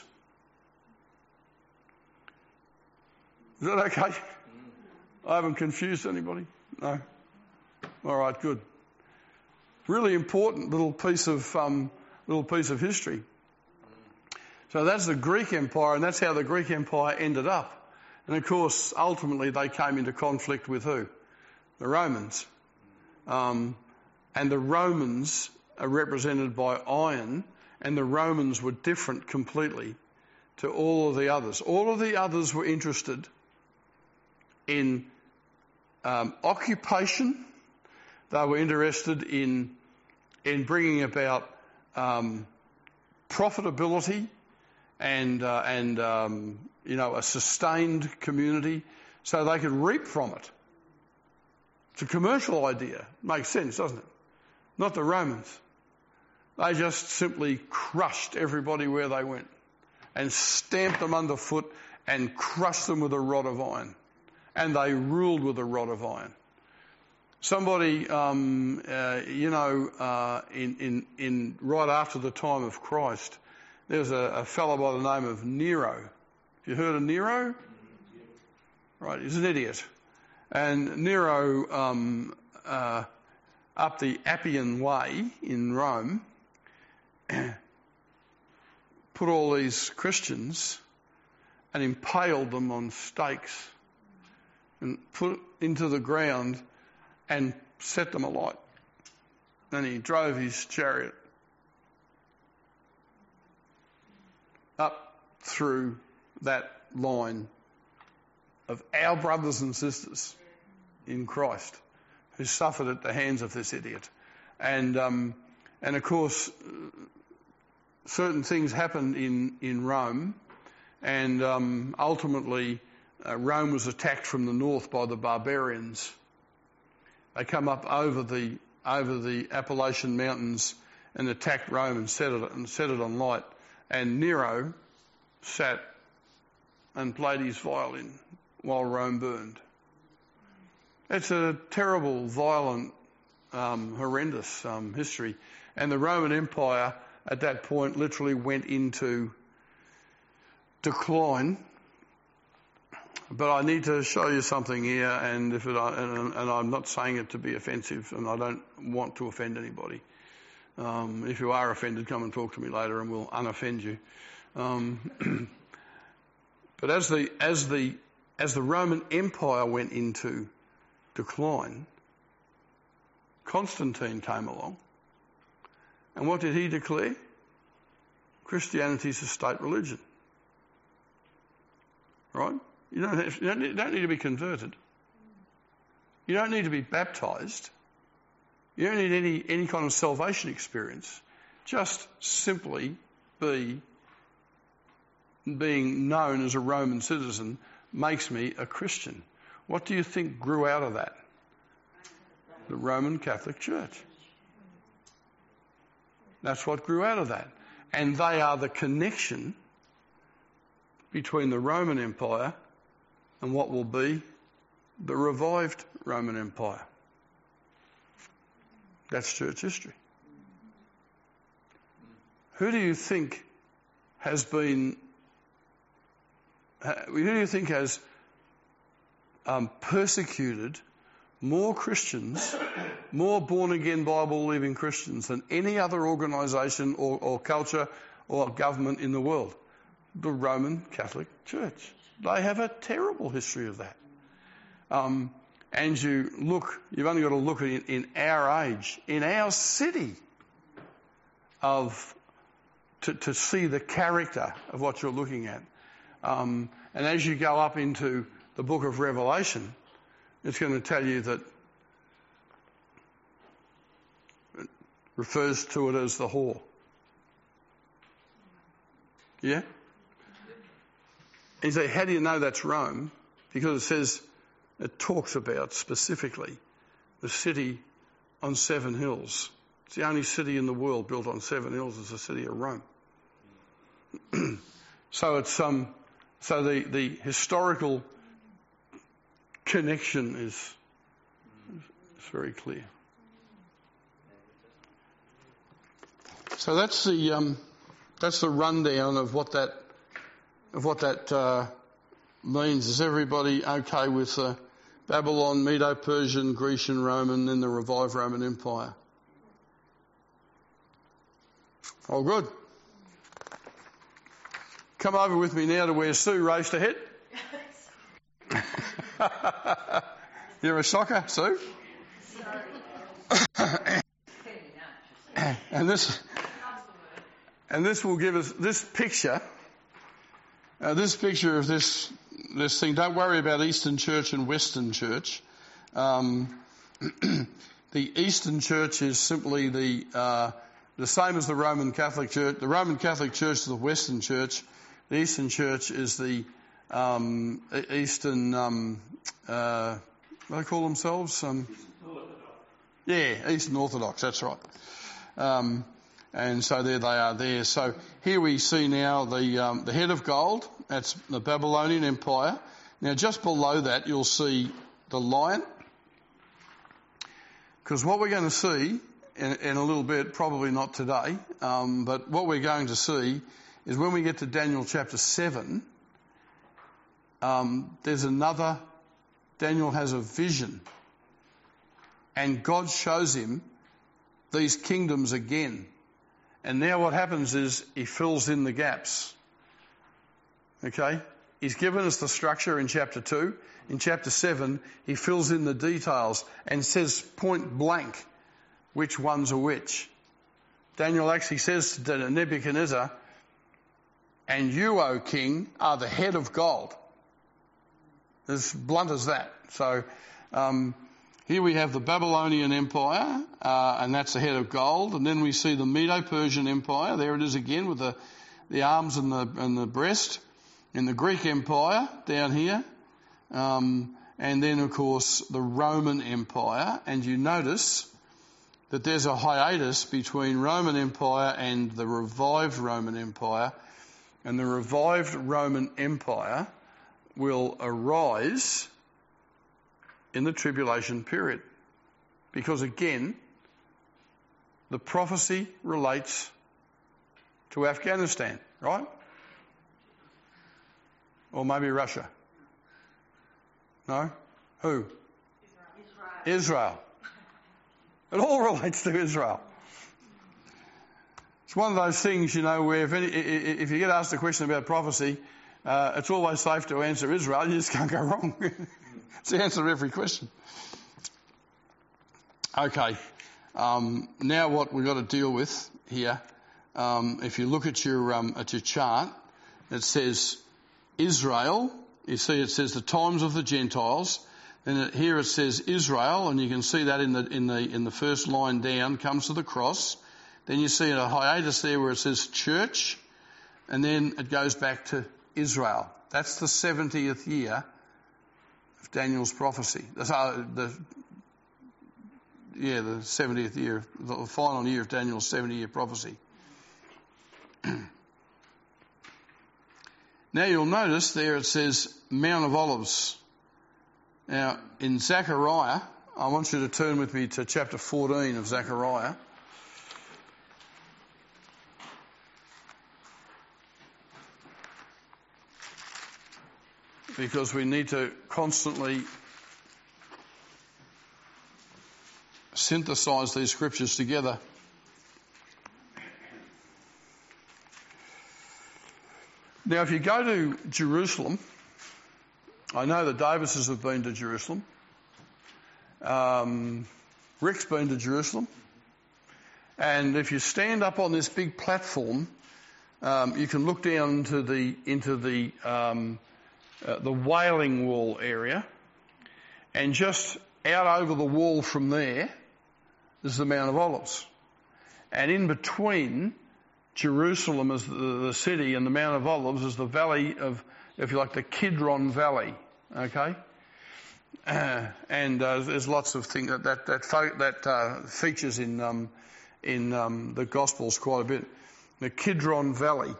Is that okay? I haven't confused anybody? No? All right, good. Really important little piece of um, little piece of history. So that's the Greek Empire, and that's how the Greek Empire ended up. And of course, ultimately they came into conflict with who? The Romans. Um, and the Romans are represented by iron, and the Romans were different completely to all of the others. All of the others were interested in um, occupation. They were interested in in bringing about um, profitability and uh, and um, you know a sustained community, so they could reap from it. It's a commercial idea. Makes sense, doesn't it? Not the Romans. They just simply crushed everybody where they went and stamped them underfoot and crushed them with a rod of iron. And they ruled with a rod of iron. Somebody, um, uh, you know, uh, in, in, in right after the time of Christ, there was a, a fellow by the name of Nero. Have you heard of Nero? Right, he's an idiot. And Nero, um, uh, up the Appian Way in Rome, put all these Christians and impaled them on stakes and put into the ground and set them alight. Then he drove his chariot up through that line of our brothers and sisters in Christ who suffered at the hands of this idiot. And um, and of course, certain things happened in, in Rome, and um, ultimately uh, Rome was attacked from the north by the barbarians. They come up over the over the Appalachian Mountains and attacked Rome and set it and set it on light. And Nero sat and played his violin while Rome burned. It's a terrible, violent, um, horrendous um, history. And the Roman Empire at that point literally went into decline. But I need to show you something here, and if it, and, and I'm not saying it to be offensive, and I don't want to offend anybody. Um, if you are offended, come and talk to me later, and we'll unoffend you. Um, but as the as the as the Roman Empire went into decline, Constantine came along, and what did he declare? Christianity is a state religion, right? You don't, have, you, don't, you don't need to be converted. You don't need to be baptised. You don't need any, any kind of salvation experience. Just simply be being known as a Roman citizen makes me a Christian. What do you think grew out of that? The Roman Catholic Church. That's what grew out of that. And they are the connection between the Roman Empire and what will be the revived Roman Empire. That's church history. Who do you think has been, who do you think has um, persecuted more Christians, more born-again Bible-believing Christians than any other organisation or, or culture or government in the world? The Roman Catholic Church. They have a terrible history of that. Um, and you look, you've only got to look at it in our age, in our city, of to, to see the character of what you're looking at. Um, and as you go up into the book of Revelation, it's going to tell you that it refers to it as the whore. Yeah? And you say, how do you know that's Rome? Because it says, it talks about specifically the city on seven hills. It's the only city in the world built on seven hills is the city of Rome. so it's um, so the, the historical connection is, is very clear. So that's the um, that's the rundown of what that of what that uh, means. Is everybody okay with uh, Babylon, Medo-Persian, Grecian, Roman, then the revived Roman Empire? All good. Come over with me now to where Sue raced ahead. You're a shocker, Sue. and this, and this will give us this picture. Uh, this picture of this this thing. Don't worry about Eastern Church and Western Church. Um, the Eastern Church is simply the uh, the same as the Roman Catholic Church. The Roman Catholic Church is the Western Church. The Eastern Church is the um, Eastern. Um, uh, what do they call themselves? Um, yeah, Eastern Orthodox. That's right. Um, And so there they are there. So here we see now the um, the head of gold. That's the Babylonian Empire. Now just below that you'll see the lion. Because what we're going to see in, in a little bit, probably not today, um, but what we're going to see is when we get to Daniel chapter seven, um, there's another, Daniel has a vision. And God shows him these kingdoms again. And now what happens is he fills in the gaps. Okay? He's given us the structure in chapter two. In chapter seven, he fills in the details and says point blank which ones are which. Daniel actually says to Nebuchadnezzar, and you, O king, are the head of gold. As blunt as that. So, um, Here we have the Babylonian Empire, uh, and that's the head of gold. And then we see the Medo-Persian Empire. There it is again with the, the arms and the, and the breast. And the Greek Empire down here. Um, and then, of course, the Roman Empire. And you notice that there's a hiatus between Roman Empire and the revived Roman Empire. And the revived Roman Empire will arise in the tribulation period. Because again, the prophecy relates to Afghanistan, right? Or maybe Russia. No? Who? Israel. Israel. It all relates to Israel. It's one of those things, you know, where if, any, if you get asked a question about prophecy, uh, it's always safe to answer Israel. You just can't go wrong. It's the answer to every question. Okay. Um, now what we've got to deal with here, um, if you look at your um, at your chart, it says Israel. You see it says the times of the Gentiles. Then it, here it says Israel, and you can see that in the in the in the first line down, comes to the cross. Then you see a hiatus there where it says church, and then it goes back to Israel. That's the seventieth year of Daniel's prophecy. That's uh, the yeah the seventieth year, the final year of Daniel's seventy-year prophecy. Now you'll notice there it says Mount of Olives. Now in Zechariah, I want you to turn with me to chapter fourteen of Zechariah. Because we need to constantly synthesize these scriptures together. Now, if you go to Jerusalem, I know the Davises have been to Jerusalem. Um, Rick's been to Jerusalem. And if you stand up on this big platform, um, you can look down into the into the um, uh, the Wailing Wall area, and just out over the wall from there is the Mount of Olives, and in between Jerusalem as the, the city and the Mount of Olives is the valley of, if you like, the Kidron Valley. Okay, uh, and uh, there's lots of things that that that, fo- that uh, features in um, in um, the Gospels quite a bit. The Kidron Valley.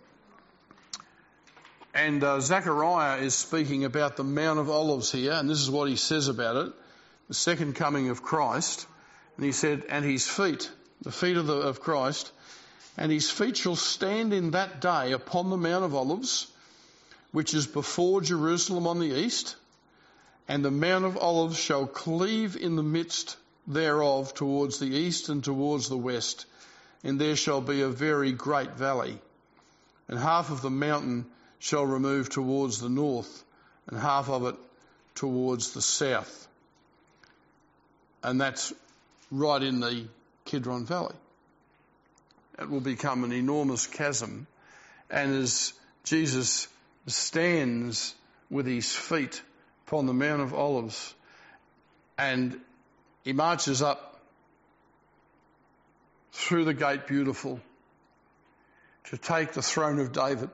And uh, Zechariah is speaking about the Mount of Olives here, and this is what he says about it, the second coming of Christ. And he said, and his feet, the feet of, the, of Christ, and his feet shall stand in that day upon the Mount of Olives, which is before Jerusalem on the east, and the Mount of Olives shall cleave in the midst thereof towards the east and towards the west, and there shall be a very great valley, and half of the mountain shall remove towards the north, and half of it towards the south. And that's right in the Kidron Valley. It will become an enormous chasm, and as Jesus stands with his feet upon the Mount of Olives, and he marches up through the gate beautiful to take the throne of David.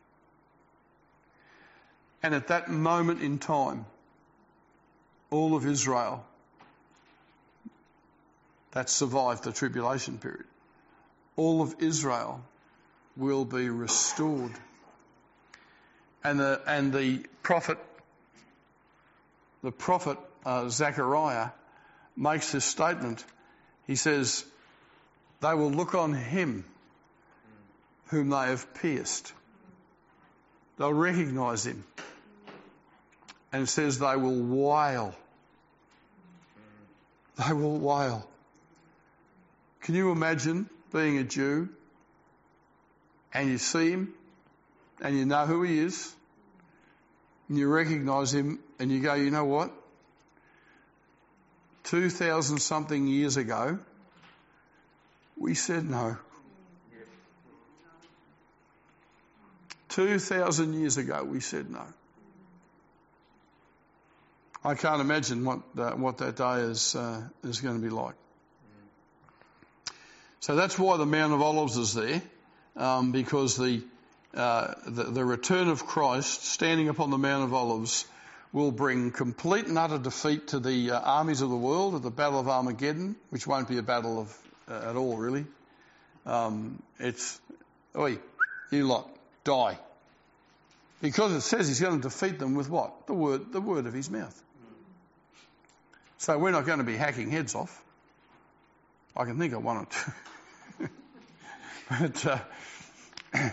And at that moment in time, all of Israel that survived the tribulation period, all of Israel will be restored. And the and the prophet, the prophet uh, Zechariah makes this statement. He says, "They will look on him whom they have pierced." They'll recognise him. And it says they will wail. They will wail. Can you imagine being a Jew and you see him and you know who he is and you recognise him and you go, you know what? Two thousand something years ago, we said no. Two thousand years ago, we said no. I can't imagine what uh, what that day is uh, is going to be like. So that's why the Mount of Olives is there, um, because the, uh, the the return of Christ, standing upon the Mount of Olives, will bring complete and utter defeat to the uh, armies of the world at the Battle of Armageddon, which won't be a battle of uh, at all, really. Um, it's, oi, you lot, die. Because it says he's going to defeat them with what? The word, the word of his mouth. So we're not going to be hacking heads off. I can think of one or two. But, uh,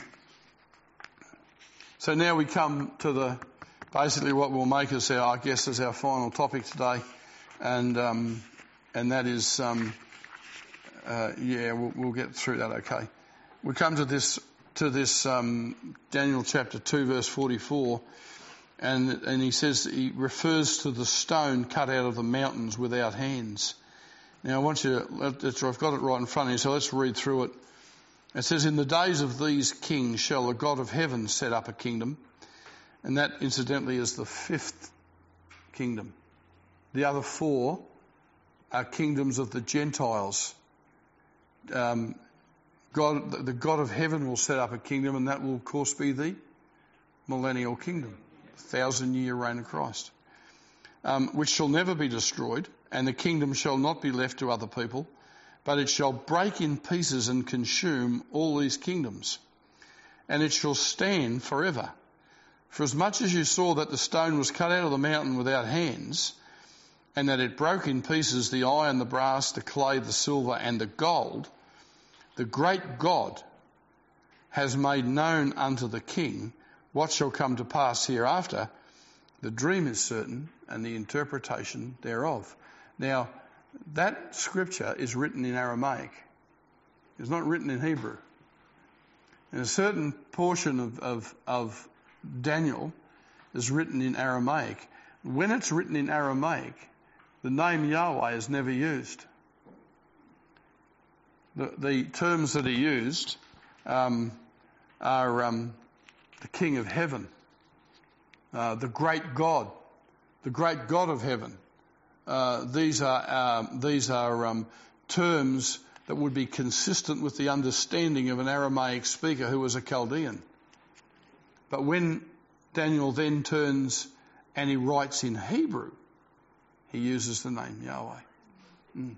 so now we come to the, basically what will make us our, I guess, is our final topic today. And, um, and that is, um, uh, yeah, we'll, we'll get through that okay. We come to this, to this, um, Daniel chapter two verse forty-four. And, and he says, he refers to the stone cut out of the mountains without hands. Now I want you to, I've got it right in front of you, so let's read through it. It says, in the days of these kings shall the God of heaven set up a kingdom. And that incidentally is the fifth kingdom. The other four are kingdoms of the Gentiles. Um, God, the God of heaven will set up a kingdom, and that will of course be the millennial kingdom, thousand year reign of Christ, um, which shall never be destroyed, and the kingdom shall not be left to other people, but it shall break in pieces and consume all these kingdoms, and it shall stand forever. For as much as you saw that the stone was cut out of the mountain without hands, and that it broke in pieces the iron, the brass, the clay, the silver, and the gold, the great God has made known unto the king what shall come to pass hereafter. The dream is certain, and the interpretation thereof. Now, that scripture is written in Aramaic. It's not written in Hebrew. And a certain portion of, of, of Daniel is written in Aramaic. When it's written in Aramaic, the name Yahweh is never used. The, the terms that are used um, are um, the King of Heaven, uh, the great God, the great God of heaven. Uh, these are um, these are um, terms that would be consistent with the understanding of an Aramaic speaker who was a Chaldean. But when Daniel then turns and he writes in Hebrew, he uses the name Yahweh. Mm.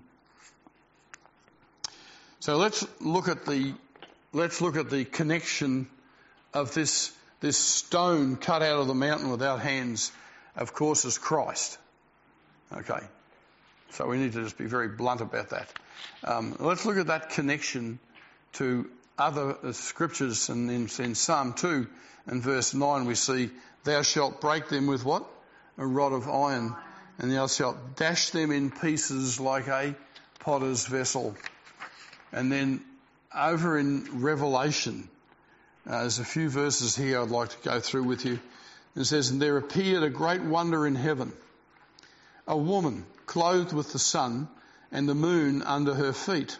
So let's look at the let's look at the connection of this this stone cut out of the mountain without hands, of course, is Christ. Okay, so we need to just be very blunt about that. Um, let's look at that connection to other uh, scriptures, and in, in Psalm two and verse nine we see, thou shalt break them with what? A rod of iron, and thou shalt dash them in pieces like a potter's vessel. And then over in Revelation, uh, there's a few verses here I'd like to go through with you. It says, and there appeared a great wonder in heaven, a woman clothed with the sun and the moon under her feet,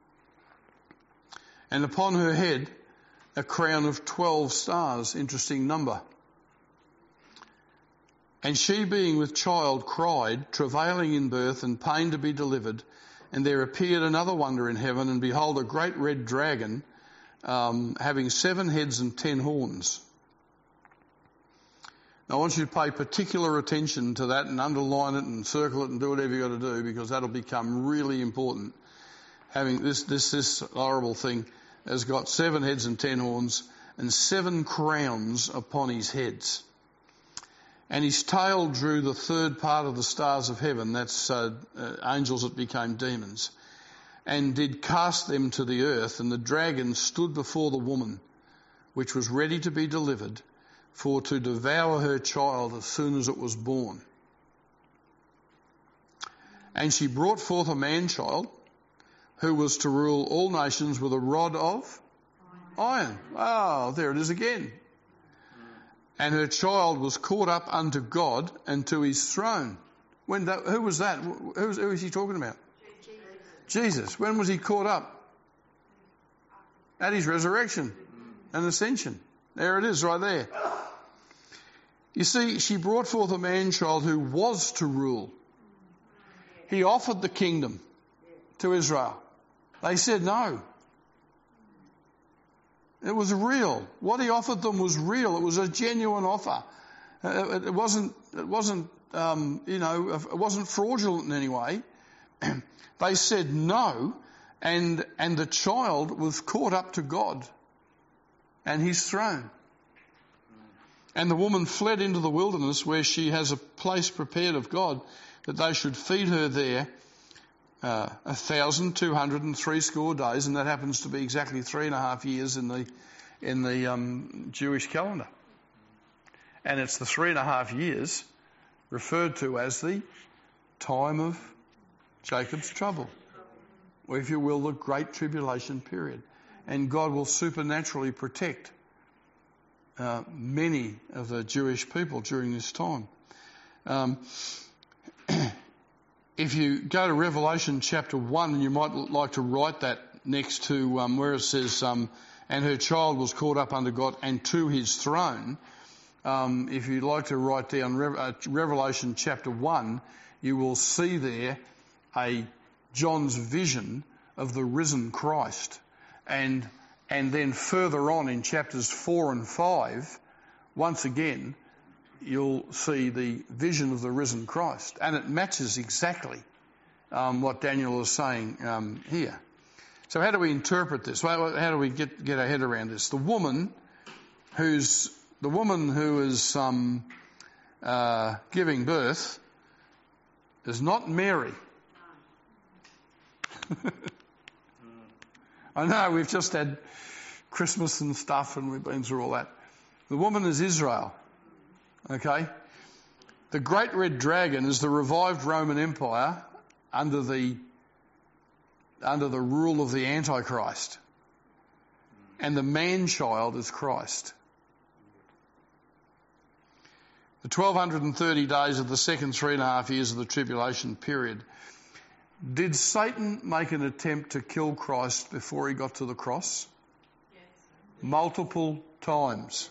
and upon her head a crown of twelve stars. Interesting number. And she, being with child, cried, travailing in birth and pain to be delivered. And there appeared another wonder in heaven, and behold, a great red dragon, um, having seven heads and ten horns. Now, I want you to pay particular attention to that and underline it and circle it and do whatever you've got to do, because that'll become really important. Having this, this, this horrible thing has got seven heads and ten horns and seven crowns upon his heads. And his tail drew the third part of the stars of heaven, that's uh, uh, angels that became demons, and did cast them to the earth. And the dragon stood before the woman, which was ready to be delivered, for to devour her child as soon as it was born. And she brought forth a man-child, who was to rule all nations with a rod of iron. Oh, there it is again. And her child was caught up unto God and to his throne. When that, who was that? Who was, who was he talking about? Jesus. Jesus. When was he caught up? At his resurrection and ascension. There it is right there. You see, she brought forth a man-child who was to rule. He offered the kingdom to Israel. They said no. It was real. What he offered them was real. It was a genuine offer. It wasn't, it wasn't, um, you know, it wasn't fraudulent in any way. They said no, and and the child was caught up to God and his throne. And the woman fled into the wilderness, where she has a place prepared of God, that they should feed her there uh, a thousand two hundred and three score days, and that happens to be exactly three and a half years in the in the um, Jewish calendar. And it's the three and a half years referred to as the time of Jacob's trouble, or if you will, the Great Tribulation period. And God will supernaturally protect uh, many of the Jewish people during this time. Um, if you go to Revelation chapter one, and you might like to write that next to um, where it says, um, and her child was caught up unto God and to his throne. Um, if you'd like to write down Re- uh, Revelation chapter one, you will see there a John's vision of the risen Christ. And and then further on in chapters four and five, once again, you'll see the vision of the risen Christ. And it matches exactly um, what Daniel is saying um, here. So how do we interpret this? Well, how do we get, get our head around this? The woman who's the woman who is um, uh, giving birth is not Mary. I know, we've just had Christmas and stuff and we've been through all that. The woman is Israel. Okay? The great red dragon is the revived Roman Empire under the under the rule of the Antichrist. And the man-child is Christ. The twelve thirty days of the second three and a half years of the tribulation period. Did Satan make an attempt to kill Christ before he got to the cross? Yes. Multiple times.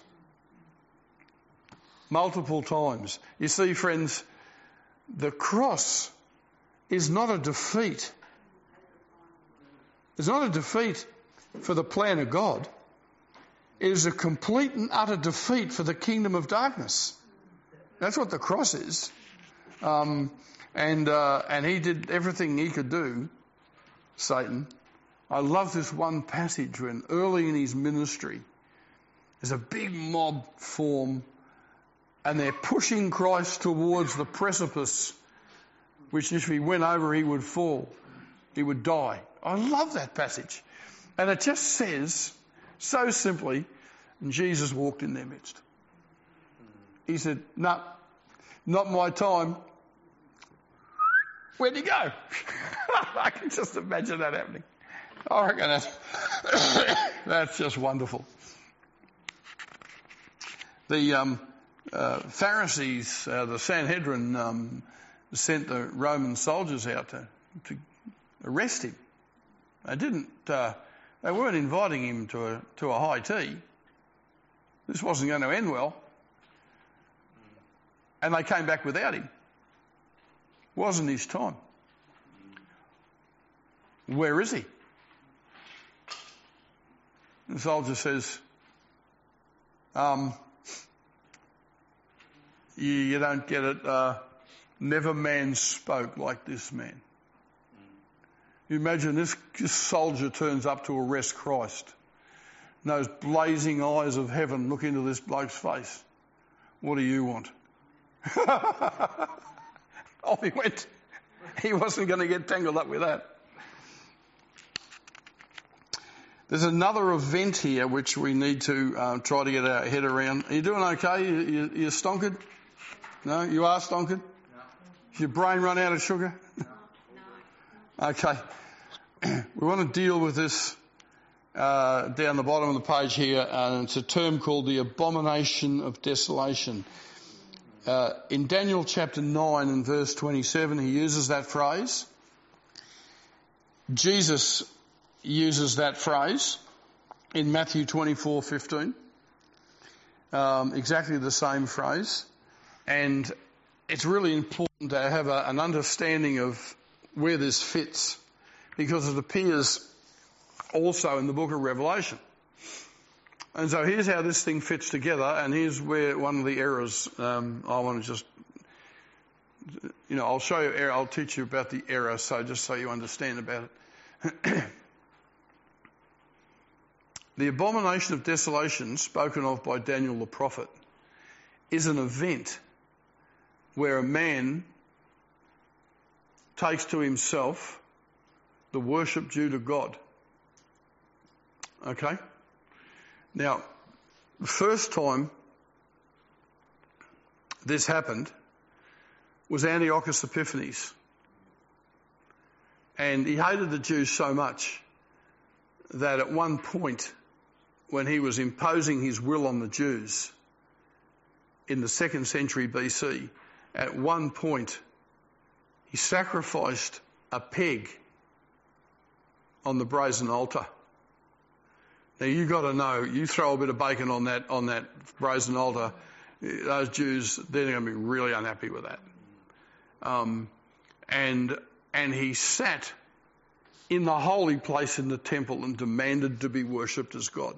Multiple times. You see, friends, the cross is not a defeat. It's not a defeat for the plan of God. It is a complete and utter defeat for the kingdom of darkness. That's what the cross is. Um, and uh, and he did everything he could do, Satan. I love this one passage when early in his ministry, there's a big mob form and they're pushing Christ towards the precipice, which if he went over, he would fall. He would die. I love that passage. And it just says, so simply, and Jesus walked in their midst. He said, no, not my time. Where'd he go? I can just imagine that happening. I reckon that's, that's just wonderful. The um, uh, Pharisees, uh, the Sanhedrin, um, sent the Roman soldiers out to, to arrest him. They didn't. Uh, they weren't inviting him to a to a high tea. This wasn't going to end well. And they came back without him. Wasn't his time. Where is he? The soldier says, um, you, you don't get it. Uh, never man spoke like this man. You imagine this, this soldier turns up to arrest Christ. And those blazing eyes of heaven look into this bloke's face. What do you want? Off he went. He wasn't going to get tangled up with that. There's another event here which we need to uh, try to get our head around. Are you doing okay? You, you, you're stonkered? No? You are stonkered? No. Has your brain run out of sugar? No. No. Okay. We want to deal with this uh, down the bottom of the page here. Uh, it's a term called the abomination of desolation. Uh, in Daniel chapter nine and verse twenty-seven, he uses that phrase. Jesus uses that phrase in Matthew twenty-four fifteen. Um, exactly the same phrase. And it's really important to have a, an understanding of where this fits, because it appears also in the book of Revelation. And so here's how this thing fits together, and here's where one of the errors, um, I want to just, you know, I'll show you, error, I'll teach you about the error, so just so you understand about it. The abomination of desolation spoken of by Daniel the prophet is an event where a man takes to himself the worship due to God. Okay? Now, the first time this happened was Antiochus Epiphanes. And he hated the Jews so much that at one point, when he was imposing his will on the Jews in the second century B C, at one point he sacrificed a pig on the brazen altar. Now you got to know, you throw a bit of bacon on that on that brazen altar, those Jews, they're going to be really unhappy with that. Um, and and he sat in the holy place in the temple and demanded to be worshipped as God.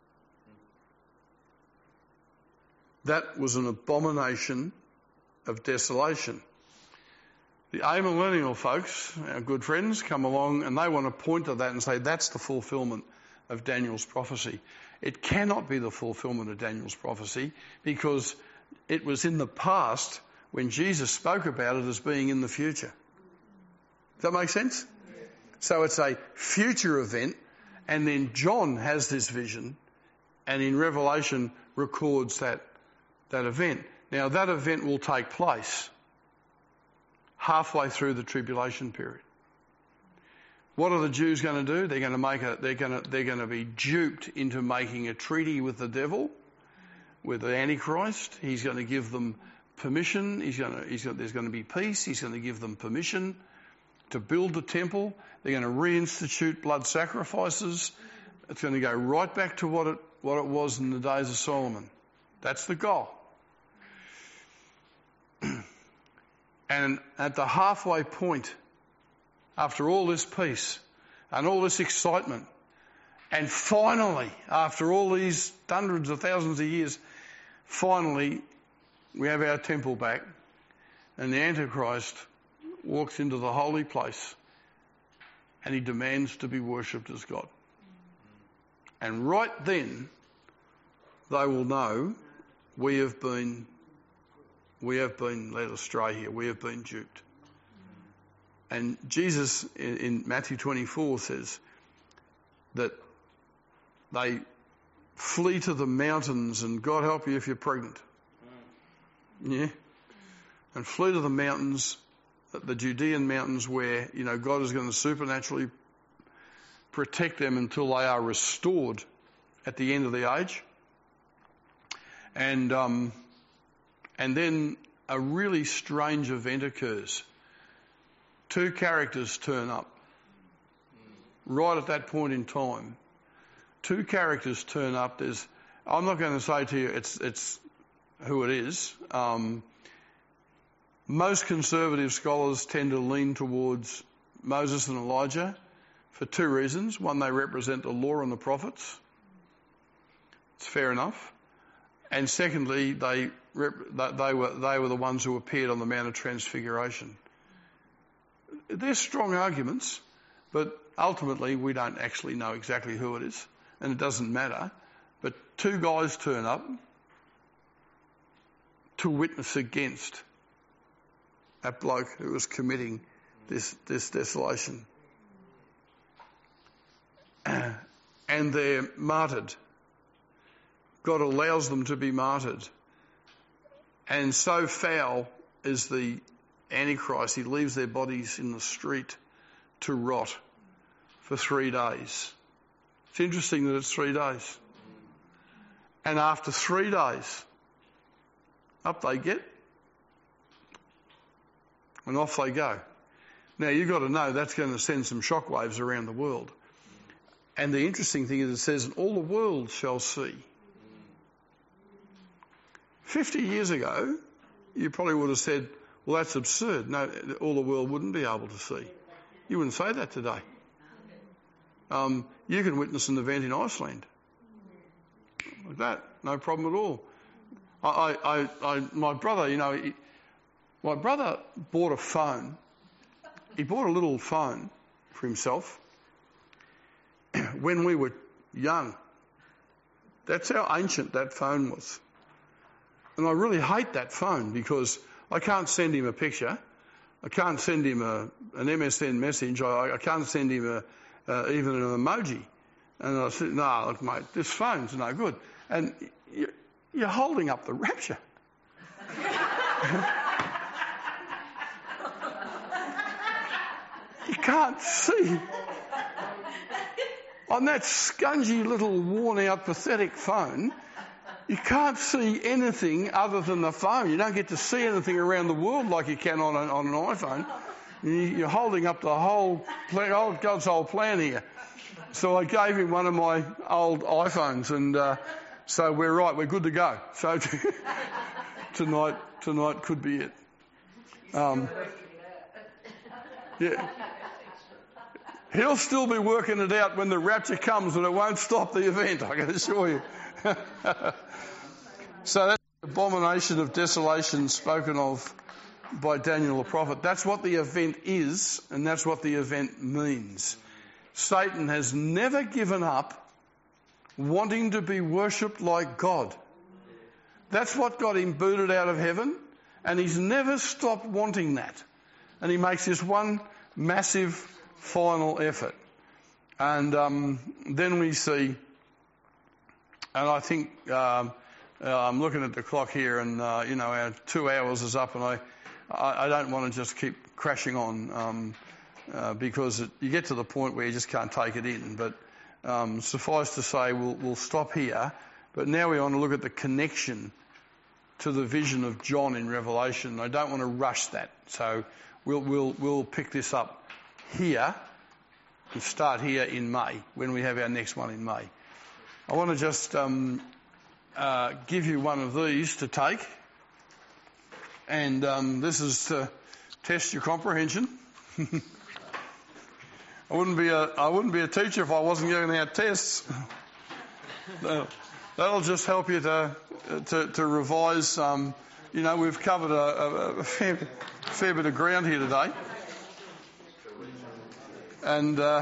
That was an abomination of desolation. The amillennial folks, our good friends, come along and they want to point to that and say that's the fulfilment of Daniel's prophecy. It cannot be the fulfilment of Daniel's prophecy because it was in the past when Jesus spoke about it as being in the future. Does that make sense? Yeah. So it's a future event, and then John has this vision and in Revelation records that, that event. Now that event will take place halfway through the tribulation period. What are the Jews going to do? They're going to make a, they're going to, they're going to be duped into making a treaty with the devil, with the Antichrist. He's going to give them permission. He's going to, he's going to, there's going to be peace. He's going to give them permission to build the temple. They're going to reinstitute blood sacrifices. It's going to go right back to what it, what it was in the days of Solomon. That's the goal. And at the halfway point, after all this peace and all this excitement, and finally, after all these hundreds of thousands of years, finally we have our temple back, and the Antichrist walks into the holy place and he demands to be worshipped as God. And right then they will know we have been we have been led astray here, we have been duped. And Jesus in Matthew twenty-four says that they flee to the mountains, and God help you if you're pregnant. Yeah? And flee to the mountains, the Judean mountains, where, you know, God is going to supernaturally protect them until they are restored at the end of the age. And um, and then a really strange event occurs. Two characters turn up right at that point in time. Two characters turn up. There's, I'm not going to say to you it's it's who it is. Um, most conservative scholars tend to lean towards Moses and Elijah for two reasons. One, they represent the law and the prophets. It's fair enough. And secondly, they they were they were the ones who appeared on the Mount of Transfiguration. They're strong arguments, but ultimately we don't actually know exactly who it is, and it doesn't matter. But two guys turn up to witness against that bloke who was committing this, this desolation. And they're martyred. God allows them to be martyred. And so foul is the Antichrist, he leaves their bodies in the street to rot for three days. It's interesting that it's three days. And after three days, up they get, and off they go. Now you've got to know that's going to send some shockwaves around the world. And the interesting thing is it says, and all the world shall see. Fifty years ago, you probably would have said, well, that's absurd. No, all the world wouldn't be able to see. You wouldn't say that today. Um, you can witness an event in Iceland. Like that, no problem at all. I, I, I, my brother, you know, he, my brother bought a phone. He bought a little phone for himself when we were young. That's how ancient that phone was. And I really hate that phone because I can't send him a picture. I can't send him a, an M S N message. I, I can't send him a, uh, even an emoji. And I said, no, look, mate, this phone's no good. And you, you're holding up the rapture. You can't see. On that scungy little worn-out, pathetic phone, you can't see anything other than the phone. You don't get to see anything around the world like you can on, a, on an iPhone. You're holding up the whole plan, old God's whole plan here. So I gave him one of my old iPhones, and uh, so we're right, we're good to go. So tonight, tonight could be it. Um, yeah. He'll still be working it out when the rapture comes, and it won't stop the event, I can assure you. So that's the abomination of desolation spoken of by Daniel the prophet. That's what the event is, and that's what the event means. Satan has never given up wanting to be worshipped like God. That's what got him booted out of heaven, and he's never stopped wanting that. And he makes this one massive final effort. And um, then we see, and I think um, uh, I'm looking at the clock here, and uh, you know, our two hours is up, and I, I, I don't want to just keep crashing on um, uh, because it, you get to the point where you just can't take it in. But um, suffice to say, we'll, we'll stop here. But now we want to look at the connection to the vision of John in Revelation. I don't want to rush that, so we'll we'll we'll pick this up here and start here in May when we have our next one in May. I want to just um, uh, give you one of these to take, and um, this is to test your comprehension. I wouldn't be a I wouldn't be a teacher if I wasn't giving out tests. That'll just help you to to, to revise. Um, you know, we've covered a, a, a fair, fair bit of ground here today. And uh,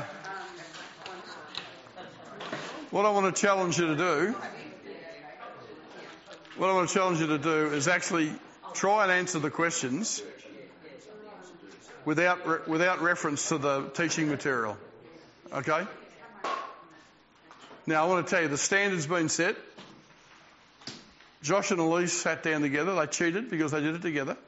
what I want to challenge you to do, what I want to challenge you to do is actually try and answer the questions without re- without reference to the teaching material. Okay? Now I want to tell you, the standard's been set. Josh and Elise sat down together. They cheated because they did it together.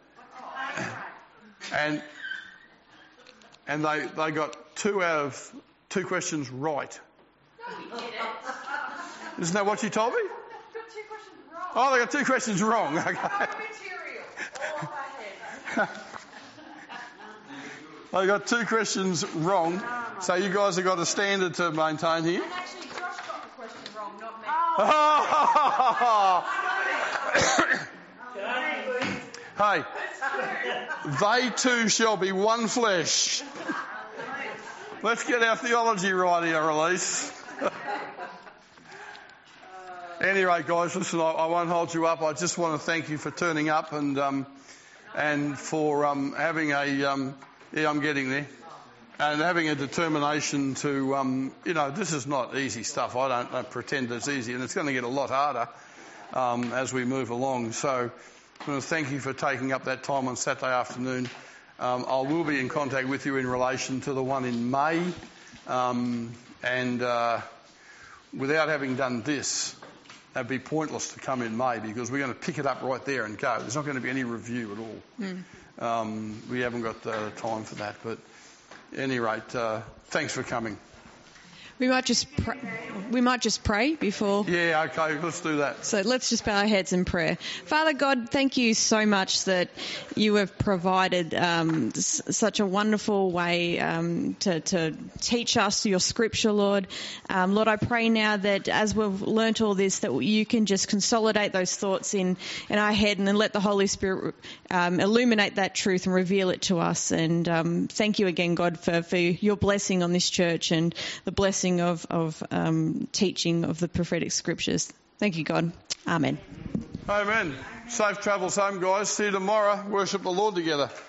And and they, they got two out of two questions right. No, we didn't. Isn't that what you told me? Got two questions wrong. Oh, they got two questions wrong. Okay. No material. All ahead. They got two questions wrong. So you guys have got a standard to maintain here. And actually, Josh got the question wrong, not me. Hey, they two shall be one flesh. Let's get our theology right here, Elise. Anyway, guys, listen, I, I won't hold you up. I just want to thank you for turning up and um, and for um, having a um, yeah, I'm getting there, and having a determination to um, you know, this is not easy stuff. I don't, don't pretend it's easy, and it's going to get a lot harder um, as we move along. So I want to thank you for taking up that time on Saturday afternoon. Um, I will be in contact with you in relation to the one in May, um, and uh, without having done this, it'd be pointless to come in May because we're going to pick it up right there and go. There's not going to be any review at all. Mm. Um, we haven't got the time for that, but at any rate, uh, thanks for coming. We might just pr- we might just pray before. Yeah, okay, let's do that. So let's just bow our heads in prayer. Father God, thank you so much that you have provided um, s- such a wonderful way um, to, to teach us your scripture, Lord. Um, Lord, I pray now that as we've learnt all this, that you can just consolidate those thoughts in, in our head and then let the Holy Spirit um, illuminate that truth and reveal it to us. And um, thank you again, God, for, for your blessing on this church and the blessing of, of um, teaching of the prophetic scriptures. Thank you, God. Amen. Amen. Safe travels home, guys. See you tomorrow. Worship the Lord together.